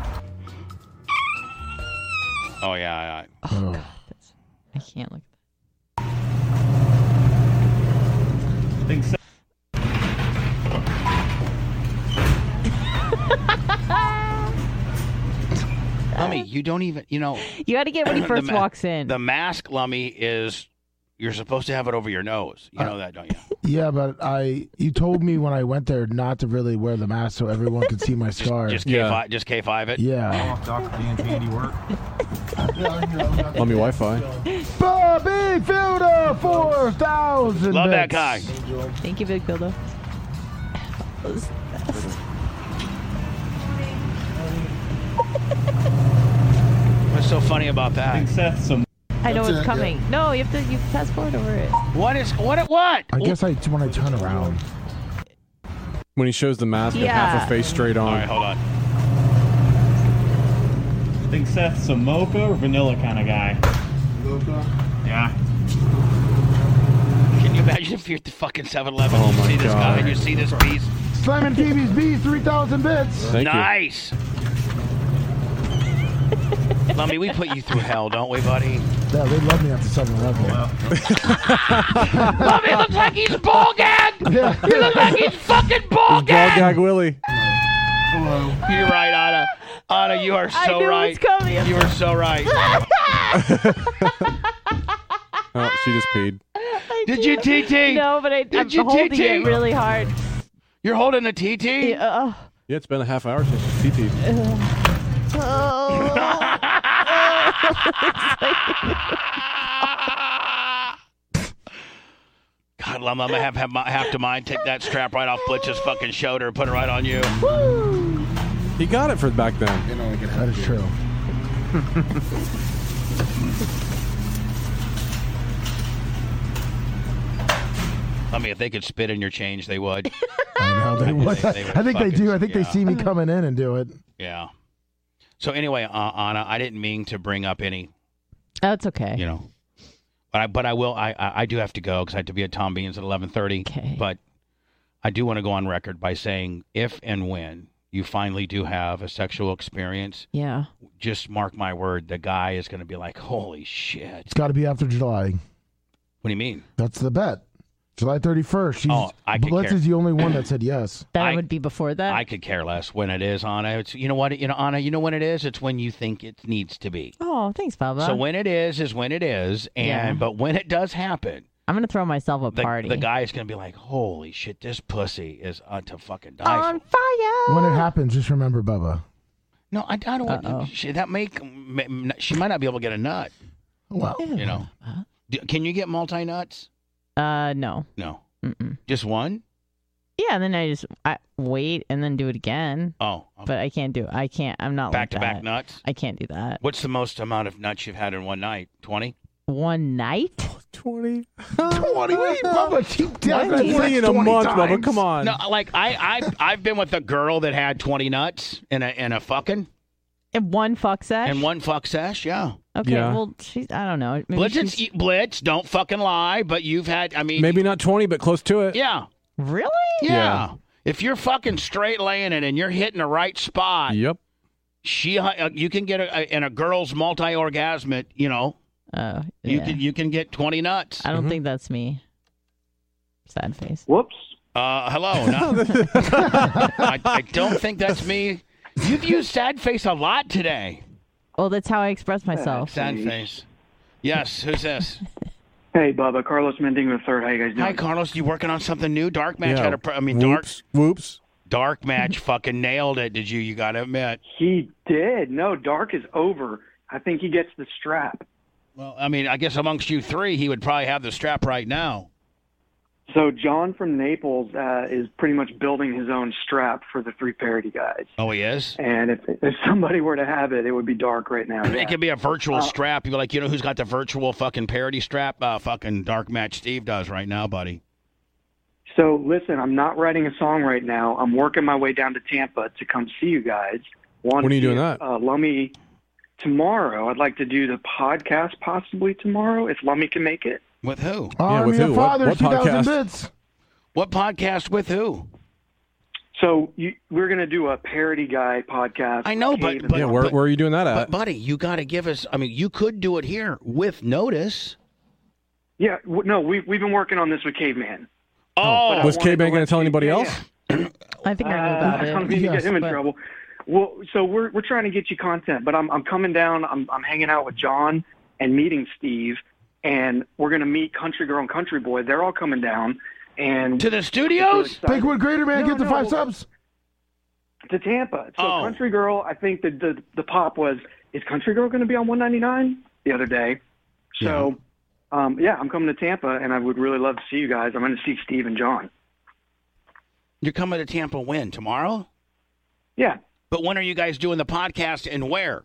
Oh yeah, yeah. Oh. That's, I can't look. Think so. Tommy, You don't even, you know. You got to get when he first the ma- walks in. The mask, Lummy, is you're supposed to have it over your nose. You know Uh, that, don't you? Yeah, but I you told me when I went there not to really wear the mask so everyone could see my scar. Just K five, just K five it. Yeah. Doctor D and Andy work. Let me Wi-Fi. Bobby Fielder, four thousand. Love that guy. Thank you, Big Builder. What's so funny about that? I think Seth's some. I know That's it's it, coming. No, you have to. You fast forward over it. What is what? What? I guess I when I turn around. When he shows the mask with Yeah. half a face straight on. All right, hold on. I think Seth's a mocha or vanilla kind of guy. Mocha? Yeah. Can you imagine if you're at the fucking seven eleven Oh and you my see this guy God. and you see this piece? Slammin' T V's B, three thousand bits. Thank you. Nice. Lummy, we put you through hell, don't we, buddy? Yeah, they love me at the seven eleven. Lummy looks like he's ball gagged. Yeah. He looks like he's fucking ball Ball gagged. gag Willie. Hello. You're right, Anna. Anna, you are I so knew it right. was coming. You are so right. Oh, she just peed. Did you T T? No, but I, Did I'm you holding T T? it really hard. You're holding a T T? Yeah, uh, Yeah, it's been a half hour since she's P T'd. oh. God, Lum, I'm gonna have, have, my, have to mind take that strap right off Blitz's fucking shoulder and put it right on you. He got it for back then. You know, like it That is true. I mean, if they could spit in your change, they would. I know they would. They- they would I think they fucking- do. I think they yeah. see me coming in and do it. Yeah. So anyway, uh, Anna, I didn't mean to bring up any, That's okay. you know, but I but I will. I I, I do have to go because I have to be at Tom Bean's at eleven thirty. Okay. But I do want to go on record by saying, if and when you finally do have a sexual experience, Yeah. just mark my word, the guy is going to be like, "Holy shit!" It's got to be after July. What do you mean? That's the bet. July thirty-first. She's, Oh, I could Blitz care. is the only one that said yes. That I- would be before that. I could care less when it is, Anna. It's you know what you know, Anna. You know when it is. It's when you think it needs to be. oh, thanks, Baba. So when it is is when it is, and Yeah. but when it does happen, I'm gonna throw myself a the, party. the guy is going to be like, "Holy shit, this pussy is uh, to fucking die on for." fire. When it happens, just remember Bubba. No, I, I don't Uh-oh. want. She, that make she might not be able to get a nut. Well, You know, Do- can you get multi nuts? Uh, no. No, Mm-mm. just one. Yeah, and then I just I wait and then do it again. Oh, okay. But I can't do it. I can't. I'm not back like to that. back nuts. I can't do that. What's the most amount of nuts you've had in one night? Twenty. One night? twenty. twenty. Wait, Bubba, keep down that twenty in a twenty month, times. Bubba. Come on. No, like I, I, I've been with a girl that had twenty nuts in a in a fucking And one fuck sesh? and one fuck sesh. Yeah. Okay, Yeah. well, she's, I don't know. Maybe Blitz, she's, it's- Blitz, don't fucking lie. But you've had. I mean, Maybe not twenty, but close to it. Yeah. really? Yeah. Yeah. If you're fucking straight laying it and you're hitting the right spot, Yep. she uh, you can get a, a in a girl's multi-orgasmic, you know, Oh, you yeah. can you can get twenty nuts. I don't Mhm. think that's me. Sad face. Whoops. Uh, hello. No. I, I don't think that's me. You've used sad face a lot today. Well, that's how I express myself. Sad face. Yes. Who's this? Hey, Bubba. Carlos Mending the third. How you guys doing? Hi, Carlos. You working on something new? Dark Match Yeah. had a. Pr- I mean, Dark Whoops. Whoops. Dark Match fucking nailed it. Did you? You got to admit. He did. No, Dark is over. I think he gets the strap. Well, I mean, I guess amongst you three, he would probably have the strap right now. So John from Naples uh, is pretty much building his own strap for the three parody guys. Oh, he is. And if if somebody were to have it, it would be Dark right now. It Yeah. could be a virtual Uh, strap. You'd be like, you know who's got the virtual fucking parody strap? Uh, fucking Dark Match Steve does right now, buddy. So listen, I'm not writing a song right now. I'm working my way down to Tampa to come see you guys. One, When are you doing that? Uh, Lummy, tomorrow. I'd like to do the podcast possibly tomorrow if Lummy can make it. With who? Army with of who? What- Fathers, what two thousand podcast? bits. What podcast with who? So you, we're going to do a parody guy podcast. I know, but- Cave and but- Yeah, Lummy. where, but- where are you doing that But, at? buddy, you got to give us. I mean, you could do it here with notice. Yeah, w- no, we we've been working on this with Caveman. Oh, But I Was wanted K-Bang to going let to tell you- anybody yeah, else? yeah. I think I know Uh, about I don't it. mean to Yes, get him in but- trouble. Well, so we're we're trying to get you content, but I'm I'm coming down. I'm I'm hanging out with John and meeting Steve, and we're gonna meet Country Girl and Country Boy. They're all coming down, and to the studios. Bakewood Greater, man, No, get the no, five well, subs. To Tampa. So Oh. Country Girl, I think the the the pop was, is Country Girl going to be on one ninety-nine the other day? So, yeah. Um, yeah, I'm coming to Tampa, and I would really love to see you guys. I'm going to see Steve and John. You're coming to Tampa when? Tomorrow? Yeah. But when are you guys doing the podcast and where?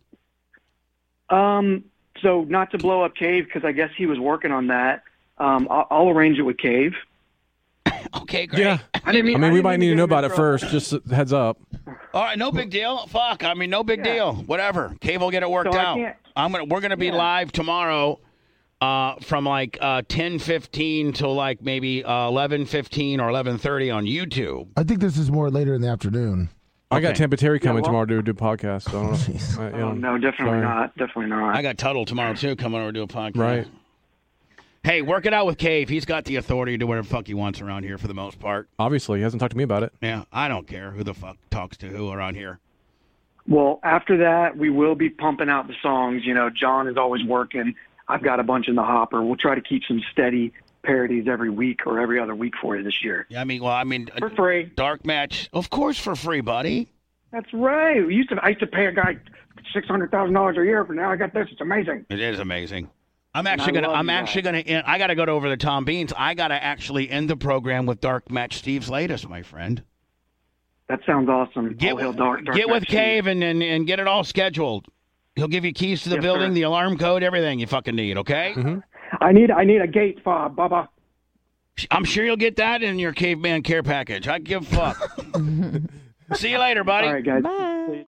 Um. So not to blow up Cave, because I guess he was working on that. Um. I'll, I'll arrange it with Cave. Okay, great. Yeah. I didn't mean. I mean, I we didn't might mean need to get know him about in it trouble. first. Just heads up. All right, no big deal. Fuck, I mean, no big Yeah. deal. Whatever. Cave will get it worked So I out. can't- I'm gonna. We're gonna be Yeah. live tomorrow, uh, from like uh, ten fifteen till like maybe uh, eleven fifteen or eleven thirty on YouTube. I think this is more later in the afternoon. I got Okay. Tampa Terry coming well- tomorrow to do a podcast. So I don't know. Jeez. I- you Oh, know, no, definitely sorry. not. Definitely not. I got Tuttle tomorrow too. Coming over to do a podcast. Right. Hey, work it out with Cave. He's got the authority to do whatever the fuck he wants around here for the most part. Obviously, he hasn't talked to me about it. Yeah, I don't care who the fuck talks to who around here. Well, after that, we will be pumping out the songs. You know, John is always working. I've got a bunch in the hopper. We'll try to keep some steady parodies every week or every other week for you this year. Yeah, I mean, well, I mean, For free. Dark Match, of course, for free, buddy. That's right. We used to. I used to pay a guy six hundred thousand dollars a year, but now I got this. It's amazing. It is amazing. I'm actually I gonna. love I'm you actually gonna. End, I got to go to over to Tom Beans. I got to actually end the program with Dark Match Steve's latest, my friend. That sounds awesome. Get All hail with, Dark, Dark get with Match Cave and, and and get it all scheduled. He'll give you keys to the Yes, building, sir. the alarm code, everything you fucking need. Okay. Mm-hmm. I need. I need a gate fob, Bubba. I'm sure you'll get that in your caveman care package. I give a fuck. See you later, buddy. All right, guys. Bye.